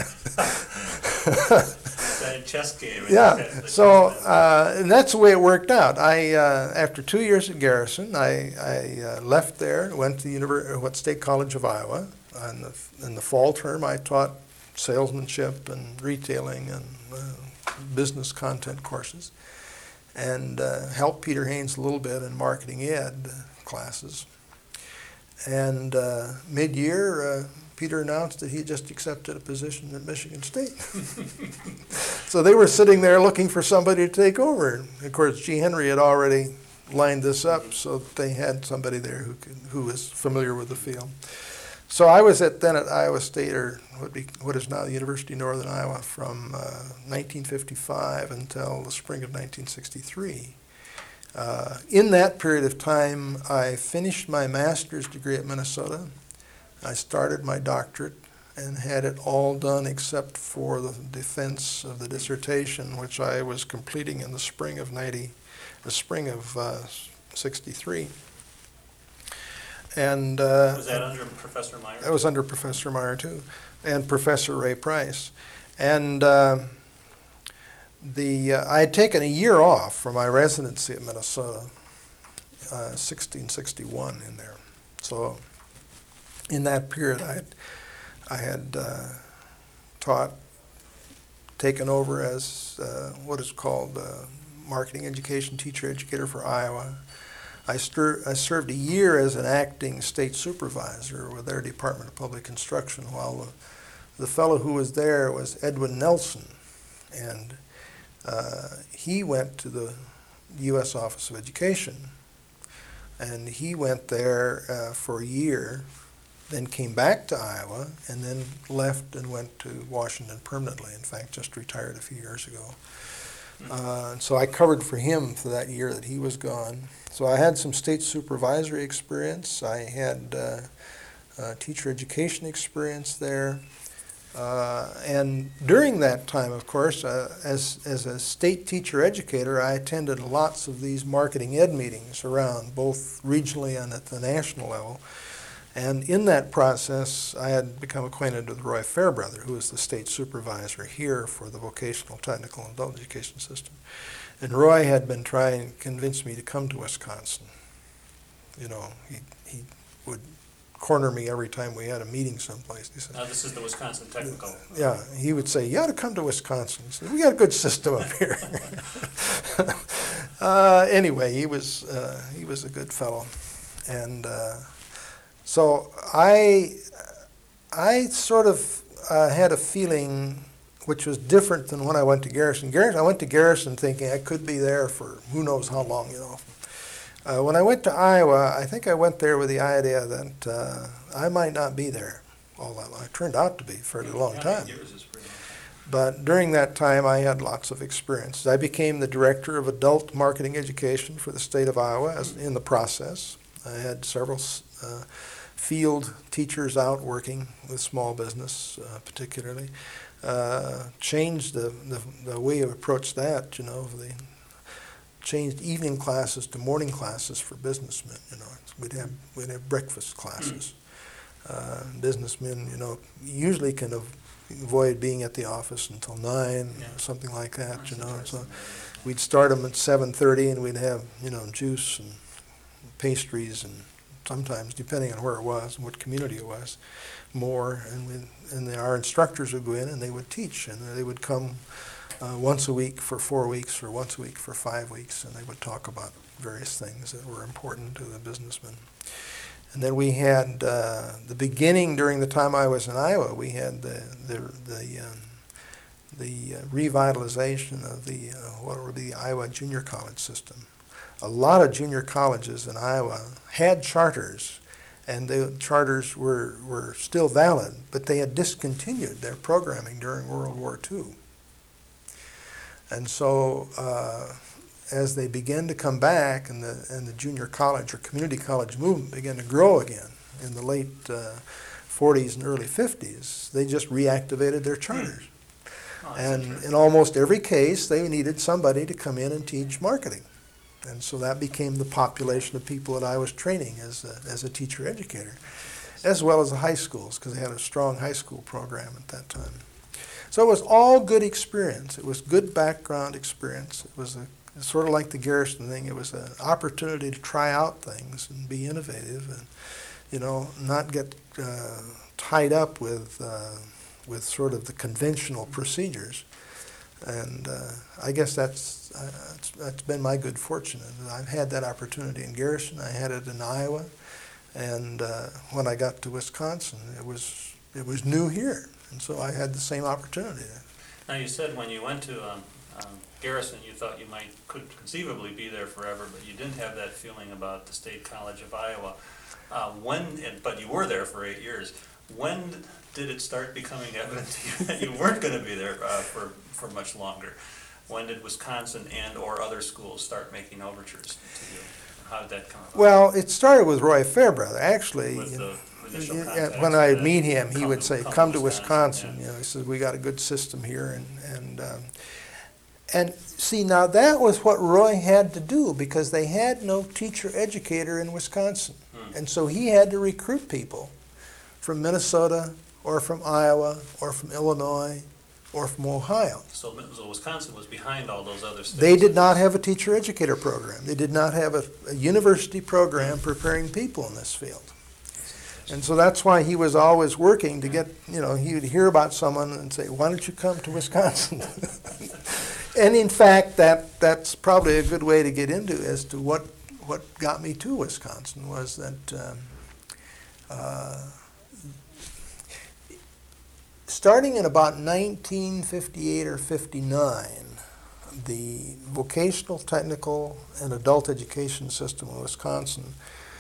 That chess game. Yeah, so uh, and that's the way it worked out. I uh, after two years at Garrison, I, I uh, left there, went to the Univer- what State College of Iowa. In the, in the fall term, I taught salesmanship and retailing and uh, business content courses, and uh, helped Peter Haynes a little bit in marketing ed classes. And uh, mid-year, uh, Peter announced that he just accepted a position at Michigan State. So they were sitting there looking for somebody to take over. And of course, G. Henry had already lined this up, so they had somebody there who could, who was familiar with the field. So I was at, then at Iowa State, or what, be, what is now the University of Northern Iowa, from uh, nineteen fifty-five until the spring of nineteen sixty-three. Uh, in that period of time, I finished my master's degree at Minnesota. I started my doctorate and had it all done except for the defense of the dissertation, which I was completing in the spring of ninety, the spring of uh, sixty-three. And uh, was that under Professor Meyer? That was under Professor Meyer too, and Professor Ray Price. And uh, the uh, I had taken a year off from my residency at Minnesota, uh, sixteen sixty-one in there. So in that period, I had, I had uh, taught, taken over as uh, what is called uh, marketing education teacher educator for Iowa. I, stir, I served a year as an acting state supervisor with their Department of Public Instruction, while the, the fellow who was there was Edwin Nelson, and uh, he went to the U S Office of Education, and he went there uh, for a year, then came back to Iowa, and then left and went to Washington permanently. In fact, just retired a few years ago. Uh, so I covered for him for that year that he was gone. So I had some state supervisory experience. I had uh, uh, teacher education experience there. Uh, and during that time, of course, uh, as, as a state teacher educator, I attended lots of these marketing ed meetings around, both regionally and at the national level. And in that process, I had become acquainted with Roy Fairbrother, who was the state supervisor here for the vocational, technical, and adult education system. And Roy had been trying to convince me to come to Wisconsin. You know, he, he would corner me every time we had a meeting someplace. He said, now this is the Wisconsin Technical. Yeah, he would say, you ought to come to Wisconsin. He said, we got a good system up here. uh, anyway, he was, uh, he was a good fellow. And uh, So I, I sort of uh, had a feeling which was different than when I went to Garrison. Garrison. I went to Garrison thinking I could be there for who knows how long, you know. Uh, when I went to Iowa, I think I went there with the idea that uh, I might not be there all that long. It turned out to be a fairly long time. But during that time, I had lots of experience. I became the director of adult marketing education for the state of Iowa as, in the process. I had several uh, field teachers out working with small business, uh, particularly. Uh, changed the, the, the way we approached that, you know. They changed evening classes to morning classes for businessmen, you know. We'd have, we'd have breakfast classes. Uh, businessmen, you know, usually can av- avoid being at the office until nine, yeah. something like that, That's you know. So we'd start them at seven thirty, and we'd have, you know, juice and pastries, and sometimes, depending on where it was and what community it was, more. And we, and the, our instructors would go in and they would teach, and they would come uh, once a week for four weeks or once a week for five weeks, and they would talk about various things that were important to the businessmen. And then we had uh, the beginning, during the time I was in Iowa, we had the the the, um, the uh, revitalization of the uh, what would be the Iowa Junior College system. A lot of junior colleges in Iowa had charters, and the charters were, were still valid, but they had discontinued their programming during World War Two. And so uh, as they began to come back, and the, and the junior college or community college movement began to grow again in the late uh, forties and early fifties, they just reactivated their charters. Oh, and in almost every case, they needed somebody to come in and teach marketing. And so that became the population of people that I was training as a, as a teacher educator, as well as the high schools, because they had a strong high school program at that time. So it was all good experience. It was good background experience. It was a, sort of like the Garrison thing. It was an opportunity to try out things and be innovative, and, you know, not get uh, tied up with uh, with sort of the conventional procedures. And uh, I guess that's, uh, that's that's been my good fortune. I've had that opportunity in Garrison. I had it in Iowa, and uh, when I got to Wisconsin, it was it was new here, and so I had the same opportunity. Now, you said when you went to um, um, Garrison, you thought you might could conceivably be there forever, but you didn't have that feeling about the State College of Iowa. Uh, when, and, but you were there for eight years. When did it start becoming evident to you that you weren't going to be there uh, for, for much longer? When did Wisconsin and or other schools start making overtures to you? How did that come about? Well, it started with Roy Fairbrother, actually. With the initial Yeah, contact when I'd that meet him, he come would to- say, come "Come to to Wisconsin," Wisconsin." yeah. You know, he says, "We got a good system here," and and um, and see, now that was what Roy had to do because they had no teacher educator in Wisconsin, Hmm. and so he had to recruit people from Minnesota or from Iowa or from Illinois or from Ohio. So, so Wisconsin was behind all those other states. They did not have a teacher educator program. They did not have a, a university program preparing people in this field. And so that's why he was always working to get, you know, he would hear about someone and say, "Why don't you come to Wisconsin?" And in fact, that that's probably a good way to get into as to what what got me to Wisconsin was that um, uh, starting in about nineteen fifty-eight or fifty-nine, the vocational, technical, and adult education system in Wisconsin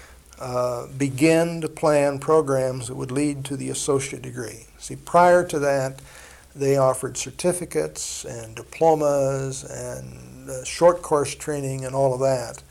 uh, began to plan programs that would lead to the associate degree. See, prior to that, they offered certificates and diplomas and uh, short course training and all of that.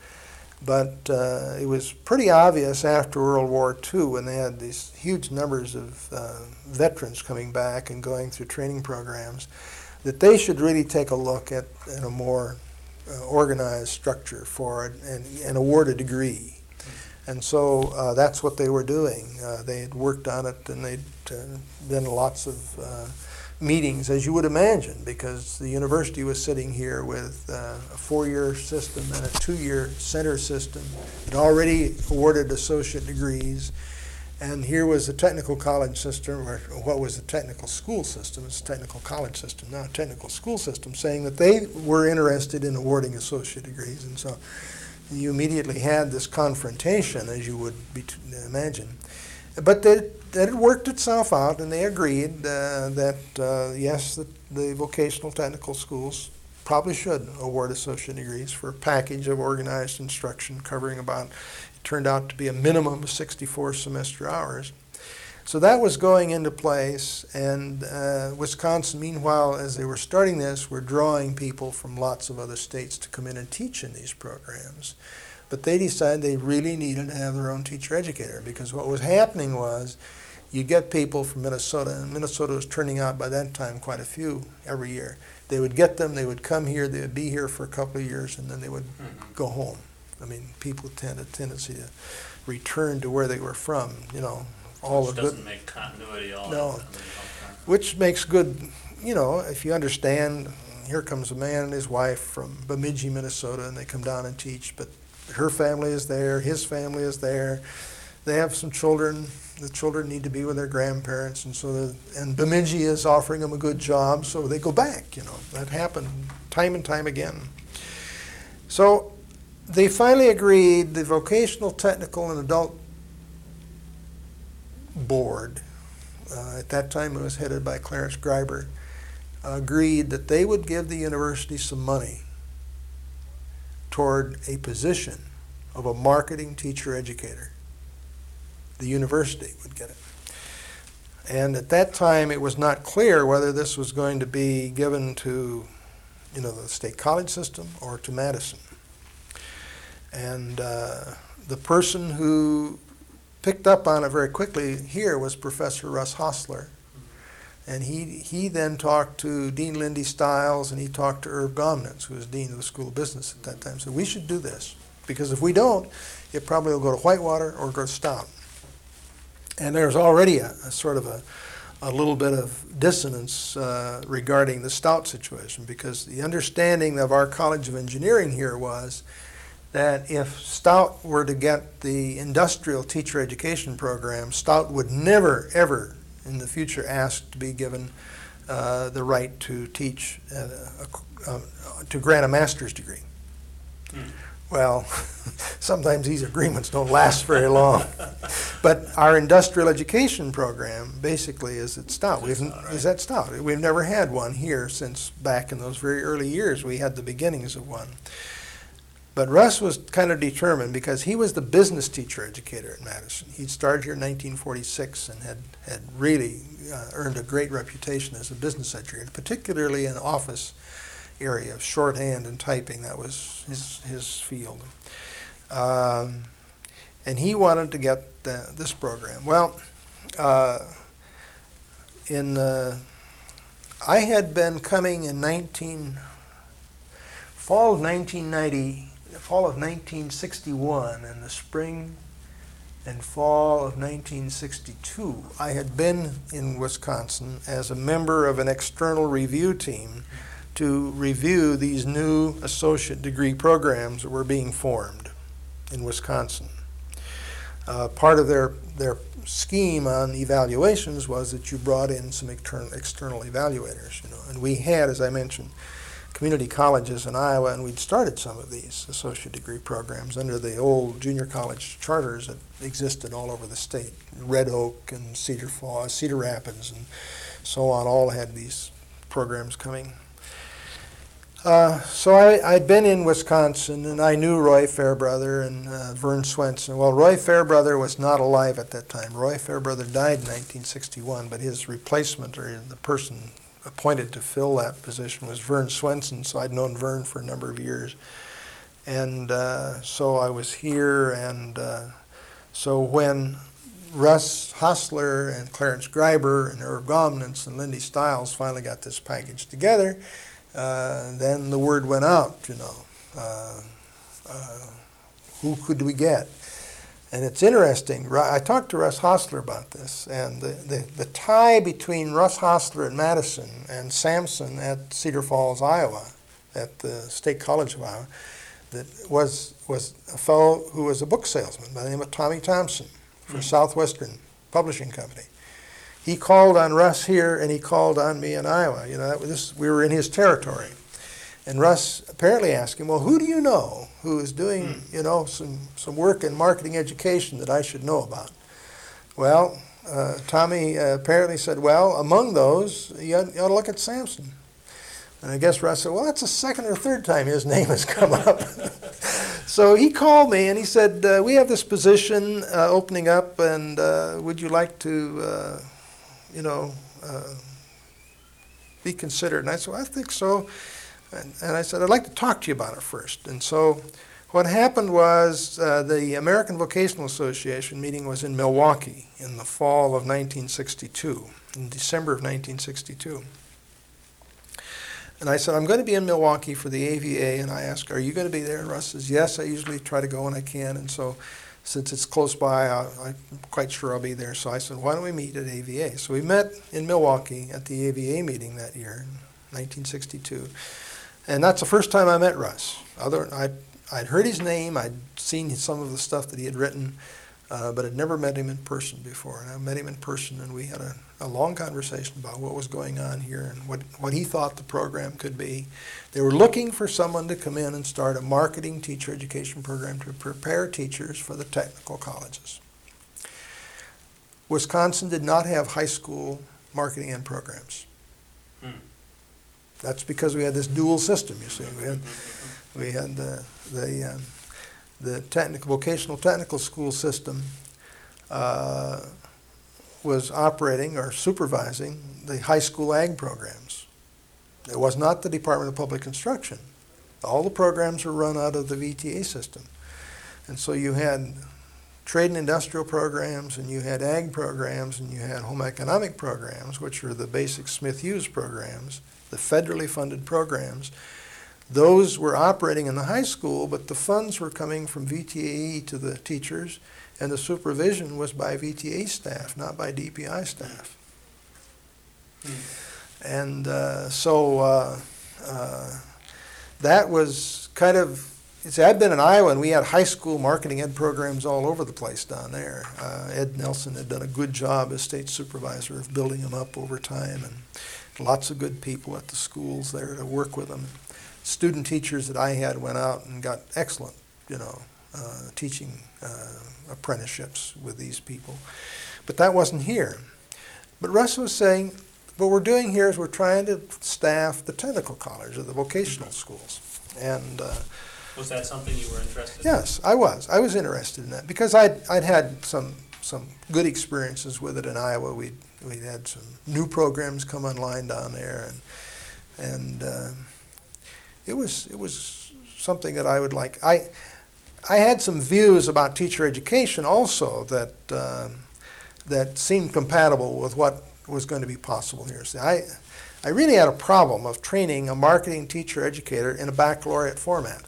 But uh, it was pretty obvious after World War Two, when they had these huge numbers of uh, veterans coming back and going through training programs, that they should really take a look at, at a more uh, organized structure for it and, and award a degree. And so uh, that's what they were doing. Uh, they had worked on it, and they'd uh, done lots of uh, meetings, as you would imagine, because the university was sitting here with uh, a four-year system and a two-year center system. It already awarded associate degrees, and here was the technical college system, or what was the technical school system? It's a technical college system, not a technical school system, saying that they were interested in awarding associate degrees. And so you immediately had this confrontation, as you would be t- imagine. But that, that it worked itself out, and they agreed uh, that, uh, yes, the, the vocational technical schools probably should award associate degrees for a package of organized instruction covering about, it turned out to be a minimum of sixty-four semester hours. So that was going into place, and uh, Wisconsin, meanwhile, as they were starting this, were drawing people from lots of other states to come in and teach in these programs. But they decided they really needed to have their own teacher educator, because what was happening was you get people from Minnesota, and Minnesota was turning out by that time quite a few every year. They would get them, they would come here, they would be here for a couple of years, and then they would mm-hmm. go home. I mean, people tend a tendency to return to where they were from, you know. All Which the doesn't good, make continuity all no, that. which makes good, you know, if you understand, here comes a man and his wife from Bemidji, Minnesota, and they come down and teach, but her family is there, his family is there, they have some children, the children need to be with their grandparents, and so, the, and Bemidji is offering them a good job, so they go back, you know. That happened time and time again. So they finally agreed, the vocational, technical, and adult board, uh, at that time it was headed by Clarence Greiber, uh, agreed that they would give the university some money toward a position of a marketing teacher educator. The university would get it. And at that time it was not clear whether this was going to be given to, you know, the state college system or to Madison. And uh, the person who picked up on it very quickly here was Professor Russ Hostler. And he he then talked to Dean Lindy Stiles, and he talked to Irv Gomnitz, who was Dean of the School of Business at that time. So we should do this, because if we don't, it probably will go to Whitewater or go to Stout. And there's already a, a sort of a, a little bit of dissonance uh, regarding the Stout situation, because the understanding of our College of Engineering here was that if Stout were to get the industrial teacher education program, Stout would never, ever in the future ask to be given uh, the right to teach, uh, a, a, to grant a master's degree. Hmm. Well, sometimes these agreements don't last very long. But our industrial education program basically is at Stout. We've, right. is at Stout. We've never had one here since back in those very early years. We had the beginnings of one. But Russ was kind of determined because he was the business teacher educator at Madison. He started here in nineteen forty-six and had, had really uh, earned a great reputation as a business educator, particularly in office area of shorthand and typing. That was his his field, um, and he wanted to get the, this program. Well, uh, in uh, I had been coming in nineteen fall of nineteen ninety, fall of nineteen sixty-one, and the spring and fall of nineteen sixty-two. I had been in Wisconsin as a member of an external review team to review these new associate degree programs that were being formed in Wisconsin. Uh, part of their their scheme on evaluations was that you brought in some external, external evaluators, you know, and we had, as I mentioned, community colleges in Iowa, and we'd started some of these associate degree programs under the old junior college charters that existed all over the state. Red Oak and Cedar Falls, Cedar Rapids, and so on, all had these programs coming. Uh, so I, I'd been in Wisconsin, and I knew Roy Fairbrother and uh, Vern Swenson. Well, Roy Fairbrother was not alive at that time. Roy Fairbrother died in nineteen sixty-one, but his replacement, or the person appointed to fill that position, was Vern Swenson, so I'd known Vern for a number of years. And uh, so I was here, and uh, so when Russ Hostler and Clarence Greiber and Irv Gomnitz and Lindy Stiles finally got this package together, Uh, then the word went out, you know, uh, uh, who could we get? And it's interesting. I talked to Russ Hostler about this, and the, the, the tie between Russ Hostler at Madison and Sampson at Cedar Falls, Iowa, at the State College of Iowa, that was was a fellow who was a book salesman by the name of Tommy Thompson for mm-hmm. Southwestern Publishing Company. He called on Russ here, and he called on me in Iowa. You know, that was this, we were in his territory, and Russ apparently asked him, "Well, who do you know who is doing, mm. you know, some some work in marketing education that I should know about?" Well, uh, Tommy uh, apparently said, "Well, among those, you ought, you ought to look at Sampson." And I guess Russ said, "Well, that's the second or third time his name has come up." So he called me and he said, uh, "We have this position uh, opening up, and uh, would you like to?" Uh, you know, uh, be considered. And I said, well, I think so. And, and I said, I'd like to talk to you about it first. And so what happened was uh, the American Vocational Association meeting was in Milwaukee in the fall of nineteen sixty-two, in December of nineteen sixty-two. And I said, I'm going to be in Milwaukee for the A V A. And I asked, are you going to be there? And Russ says, yes, I usually try to go when I can. And so since it's close by, I, I'm quite sure I'll be there. So I said, why don't we meet at A V A? So we met in Milwaukee at the A V A meeting that year, nineteen sixty-two. And that's the first time I met Russ. Other, I'd, I'd heard his name, I'd seen some of the stuff that he had written, uh, but I'd never met him in person before. And I met him in person, and we had a, a long conversation about what was going on here and what, what he thought the program could be. They were looking for someone to come in and start a marketing teacher education program to prepare teachers for the technical colleges. Wisconsin did not have high school marketing end programs. Hmm. That's because we had this dual system, you see. We had, we had the, the, um, the technical, vocational technical school system uh, was operating or supervising the high school ag programs. It was not the Department of Public Instruction. All the programs were run out of the V T A system. And so you had trade and industrial programs, and you had ag programs, and you had home economic programs, which were the basic Smith-Hughes programs, the federally funded programs. Those were operating in the high school, but the funds were coming from V T A E to the teachers, and the supervision was by V T A staff, not by D P I staff. Mm. And uh, so uh, uh, that was kind of, see, I'd been in Iowa, and we had high school marketing ed programs all over the place down there. Uh, Ed Nelson had done a good job as state supervisor of building them up over time. And lots of good people at the schools there to work with them. Student teachers that I had went out and got excellent, you know, uh, teaching uh, apprenticeships with these people. But that wasn't here. But Russ was saying, what we're doing here is we're trying to staff the technical college or the vocational schools. And uh, was that something you were interested yes, in? Yes, I was. I was interested in that because I'd, I'd had some some good experiences with it in Iowa. We'd, we'd had some new programs come online down there, and and uh, it was it was something that I would like. I I had some views about teacher education also that uh, that seemed compatible with what was going to be possible here. See, I I really had a problem of training a marketing teacher educator in a baccalaureate format.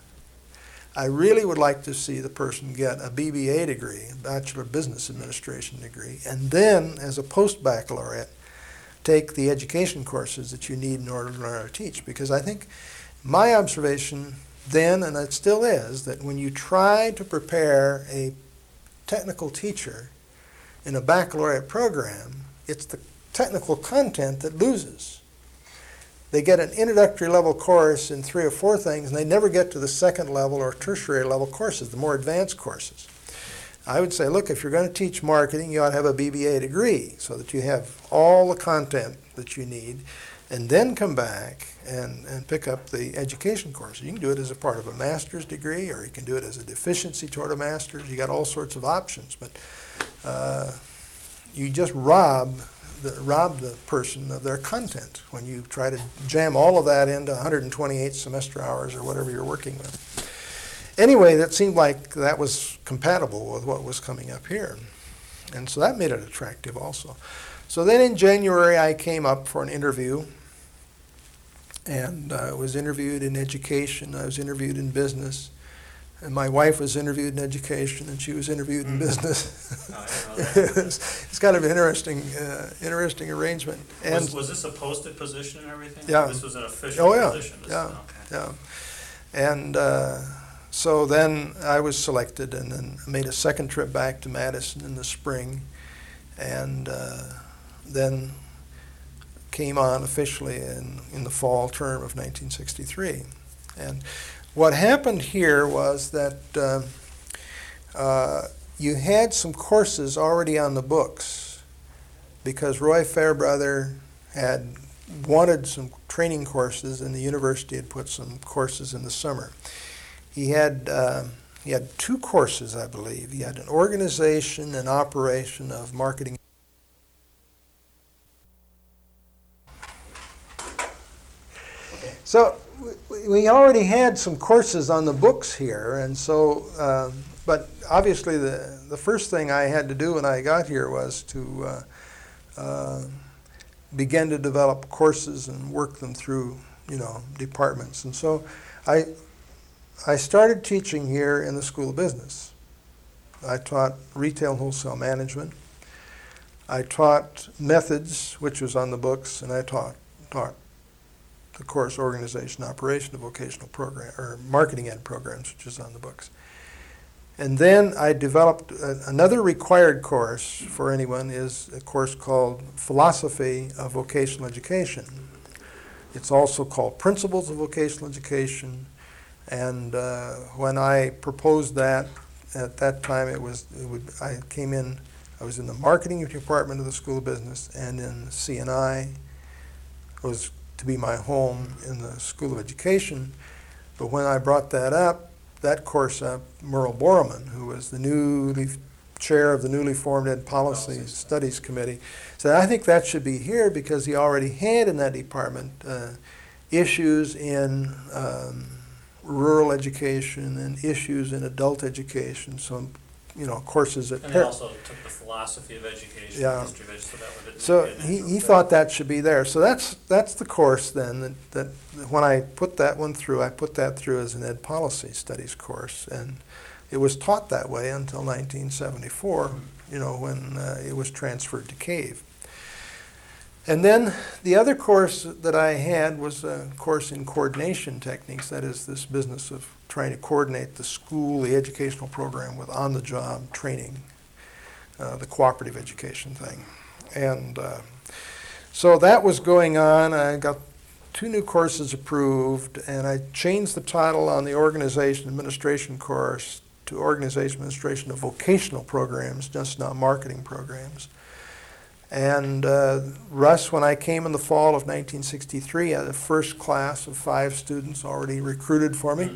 I really would like to see the person get a B B A degree, a Bachelor of Business Administration degree, and then as a post-baccalaureate, take the education courses that you need in order to learn how to teach. Because I think my observation then, and it still is, that when you try to prepare a technical teacher in a baccalaureate program, it's the technical content that loses. They get an introductory level course in three or four things, and they never get to the second level or tertiary level courses, the more advanced courses. I would say, look, if you're going to teach marketing, you ought to have a B B A degree so that you have all the content that you need, and then come back and, and pick up the education courses. You can do it as a part of a master's degree, or you can do it as a deficiency toward a master's. You got all sorts of options, but uh, you just rob The, rob the person of their content when you try to jam all of that into one hundred twenty-eight semester hours or whatever you're working with. Anyway, that seemed like that was compatible with what was coming up here. And so that made it attractive also. So then in January I came up for an interview, and I uh, was interviewed in education, I was interviewed in business. And my wife was interviewed in education, and she was interviewed in business. Oh, I didn't know that. it's, it's kind of an interesting, uh, interesting arrangement. And was, was this a posted position and everything? Yeah. This was an official oh, yeah, position? This yeah, okay. yeah. And uh, so then I was selected, and then made a second trip back to Madison in the spring, and uh, then came on officially in, in the fall term of nineteen sixty-three. And what happened here was that uh, uh, you had some courses already on the books because Roy Fairbrother had wanted some training courses, and the university had put some courses in the summer. He had uh, he had two courses, I believe. He had an organization and operation of marketing. So we already had some courses on the books here, and so, uh, but obviously the, the first thing I had to do when I got here was to uh, uh, begin to develop courses and work them through, you know, departments. And so I, I started teaching here in the School of Business. I taught retail and wholesale management. I taught methods, which was on the books, and I taught, taught the course organization, operation of vocational program or marketing ed programs, which is on the books. And then I developed a, another required course for anyone is a course called Philosophy of Vocational Education. It's also called Principles of Vocational Education. And uh, when I proposed that, at that time it was, it would, I came in, I was in the marketing department of the School of Business, and in C and I was to be my home in the School of Education. But when I brought that up, that course up, Merle Borman, who was the newly chair of the newly formed Ed Policy Policies. Studies Committee, said, I think that should be here because he already had in that department uh, issues in um, rural education and issues in adult education, some, you know, courses that... And they also took the philosophy of education, Yeah. history of education, so that would... So he, he thought that should be there. So that's that's the course then, that, that when I put that one through, I put that through as an Ed Policy Studies course. And it was taught that way until nineteen seventy-four, you know, when uh, it was transferred to CAVE. And then the other course that I had was a course in coordination techniques. That is this business of trying to coordinate the school, the educational program with on-the-job training, uh, the cooperative education thing. And uh, So that was going on. I got two new courses approved, and I changed the title on the organization administration course to Organization Administration of Vocational Programs, just not marketing programs. And uh, Russ, when I came in the fall of nineteen sixty-three, I had a first class of five students already recruited for me.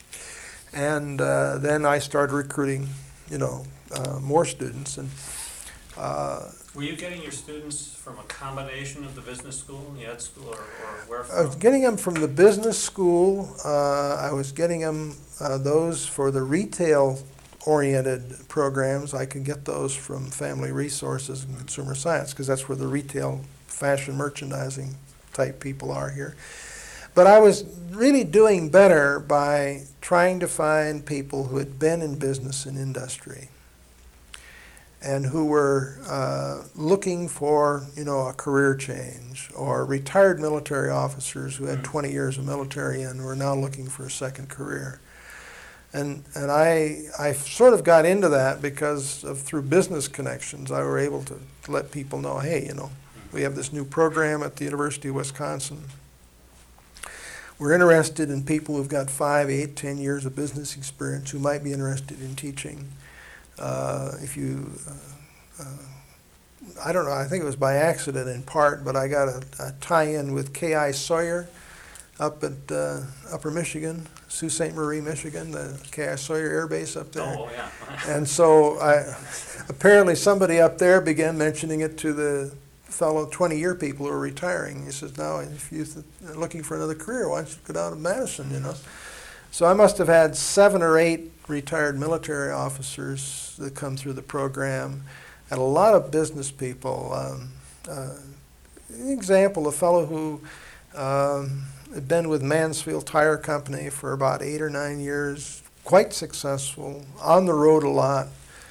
And uh, then I started recruiting, you know, uh, more students. And uh, were you getting your students from a combination of the business school, the ed school, or, or where from? I was getting them from the business school. Uh, I was getting them uh, those for the retail-oriented programs. I could get those from Family Resources and Consumer Science because that's where the retail fashion merchandising type people are here. But I was really doing better by trying to find people who had been in business and industry and who were uh, looking for, you know, a career change, or retired military officers who had twenty years of military and were now looking for a second career. And and I I sort of got into that because of through business connections. I were able to, to let people know, hey, you know, we have this new program at the University of Wisconsin. We're interested in people who've got five, eight, ten years of business experience who might be interested in teaching. Uh, if you, uh, uh, I don't know, I think it was by accident in part, but I got a, a tie-in with K I Sawyer up at uh, Upper Michigan, Sault Ste. Marie, Michigan, the K I Sawyer Air Base up there. Oh, yeah. And so I, apparently somebody up there began mentioning it to the fellow twenty-year people who are retiring. He says, now, if you're looking for another career, why don't you go down to Madison, you know? So I must have had seven or eight retired military officers that come through the program, and a lot of business people. Um, uh, an example, a fellow who um, had been with Mansfield Tire Company for about eight or nine years, quite successful, on the road a lot,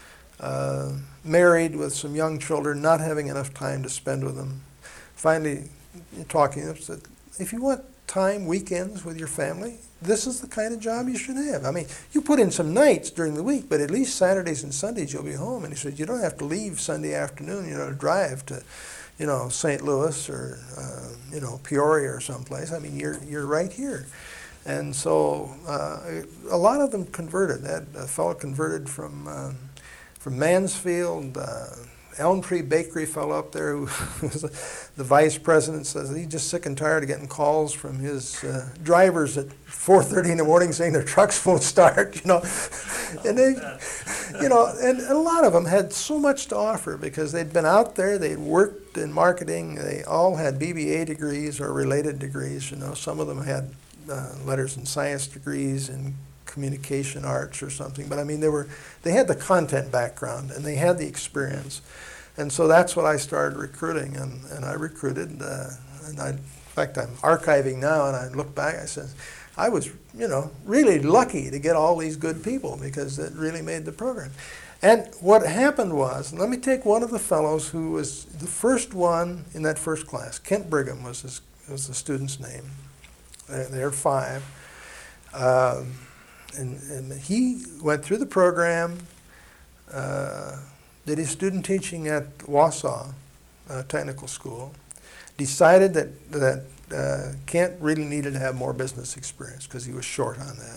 uh, married with some young children, not having enough time to spend with them. Finally, talking to them, said, if you want time, weekends with your family, this is the kind of job you should have. I mean, you put in some nights during the week, but at least Saturdays and Sundays you'll be home. And he said, you don't have to leave Sunday afternoon, you know, to drive to, you know, Saint Louis or, uh, you know, Peoria or someplace. I mean, you're you're right here. And so uh, a lot of them converted. That a fellow converted from uh, from Mansfield. Uh, Elm Tree Bakery fellow up there who was the vice president says he's just sick and tired of getting calls from his uh, drivers at four thirty in the morning saying their trucks won't start, you know. And they, you know, and a lot of them had so much to offer because they'd been out there, they'd worked in marketing, they all had B B A degrees or related degrees, you know. Some of them had uh, letters in science degrees and communication arts or something, but I mean they were they had the content background and they had the experience, and so that's what I started recruiting, and, and I recruited uh, and I in fact I'm archiving now, and I look back, I said I was you know really lucky to get all these good people because it really made the program. And what happened was, let me take one of the fellows who was the first one in that first class. Kent Brigham was his, was the student's name. There, there are five. Um, And, and he went through the program, uh, did his student teaching at Wausau uh, Technical School, decided that, that uh, Kent really needed to have more business experience because he was short on that.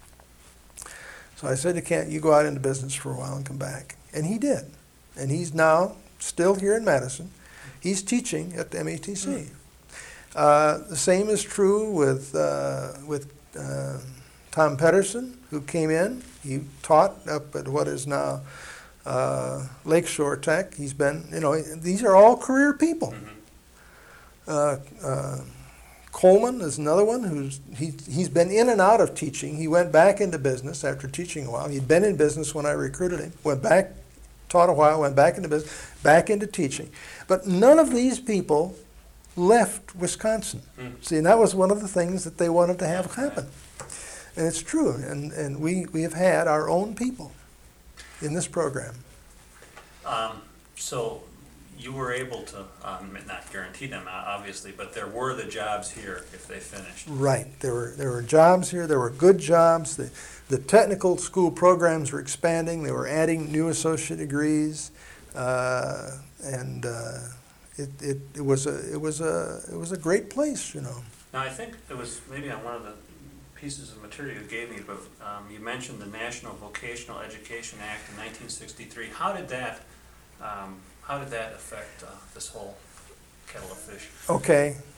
So I said to Kent, you go out into business for a while and come back. And he did. And he's now still here in Madison. He's teaching at the M A T C. Mm. Uh, the same is true with, uh, with uh, Tom Pedersen, who came in. He taught up at what is now uh, Lakeshore Tech. He's been, you know, these are all career people. Mm-hmm. uh, uh, Coleman is another one who's he, he's been in and out of teaching. He went back into business after teaching a while. He'd been in business when I recruited him. Went back, taught a while, went back into business, back into teaching. But none of these people left Wisconsin. Mm-hmm. See, and that was one of the things that they wanted to have happen. And it's true, and, and we, we have had our own people in this program. Um, so you were able to, um, not guarantee them, obviously, but there were the jobs here if they finished. Right. There were there were jobs here. There were good jobs. The, the technical school programs were expanding. They were adding new associate degrees. Uh, and uh, it, it, it was a, it was a, it was a great place, you know. Now, I think it was maybe on one of the pieces of material you gave me, but um, you mentioned the National Vocational Education Act in nineteen sixty-three. How did that, um, how did that affect uh, this whole kettle of fish? Okay,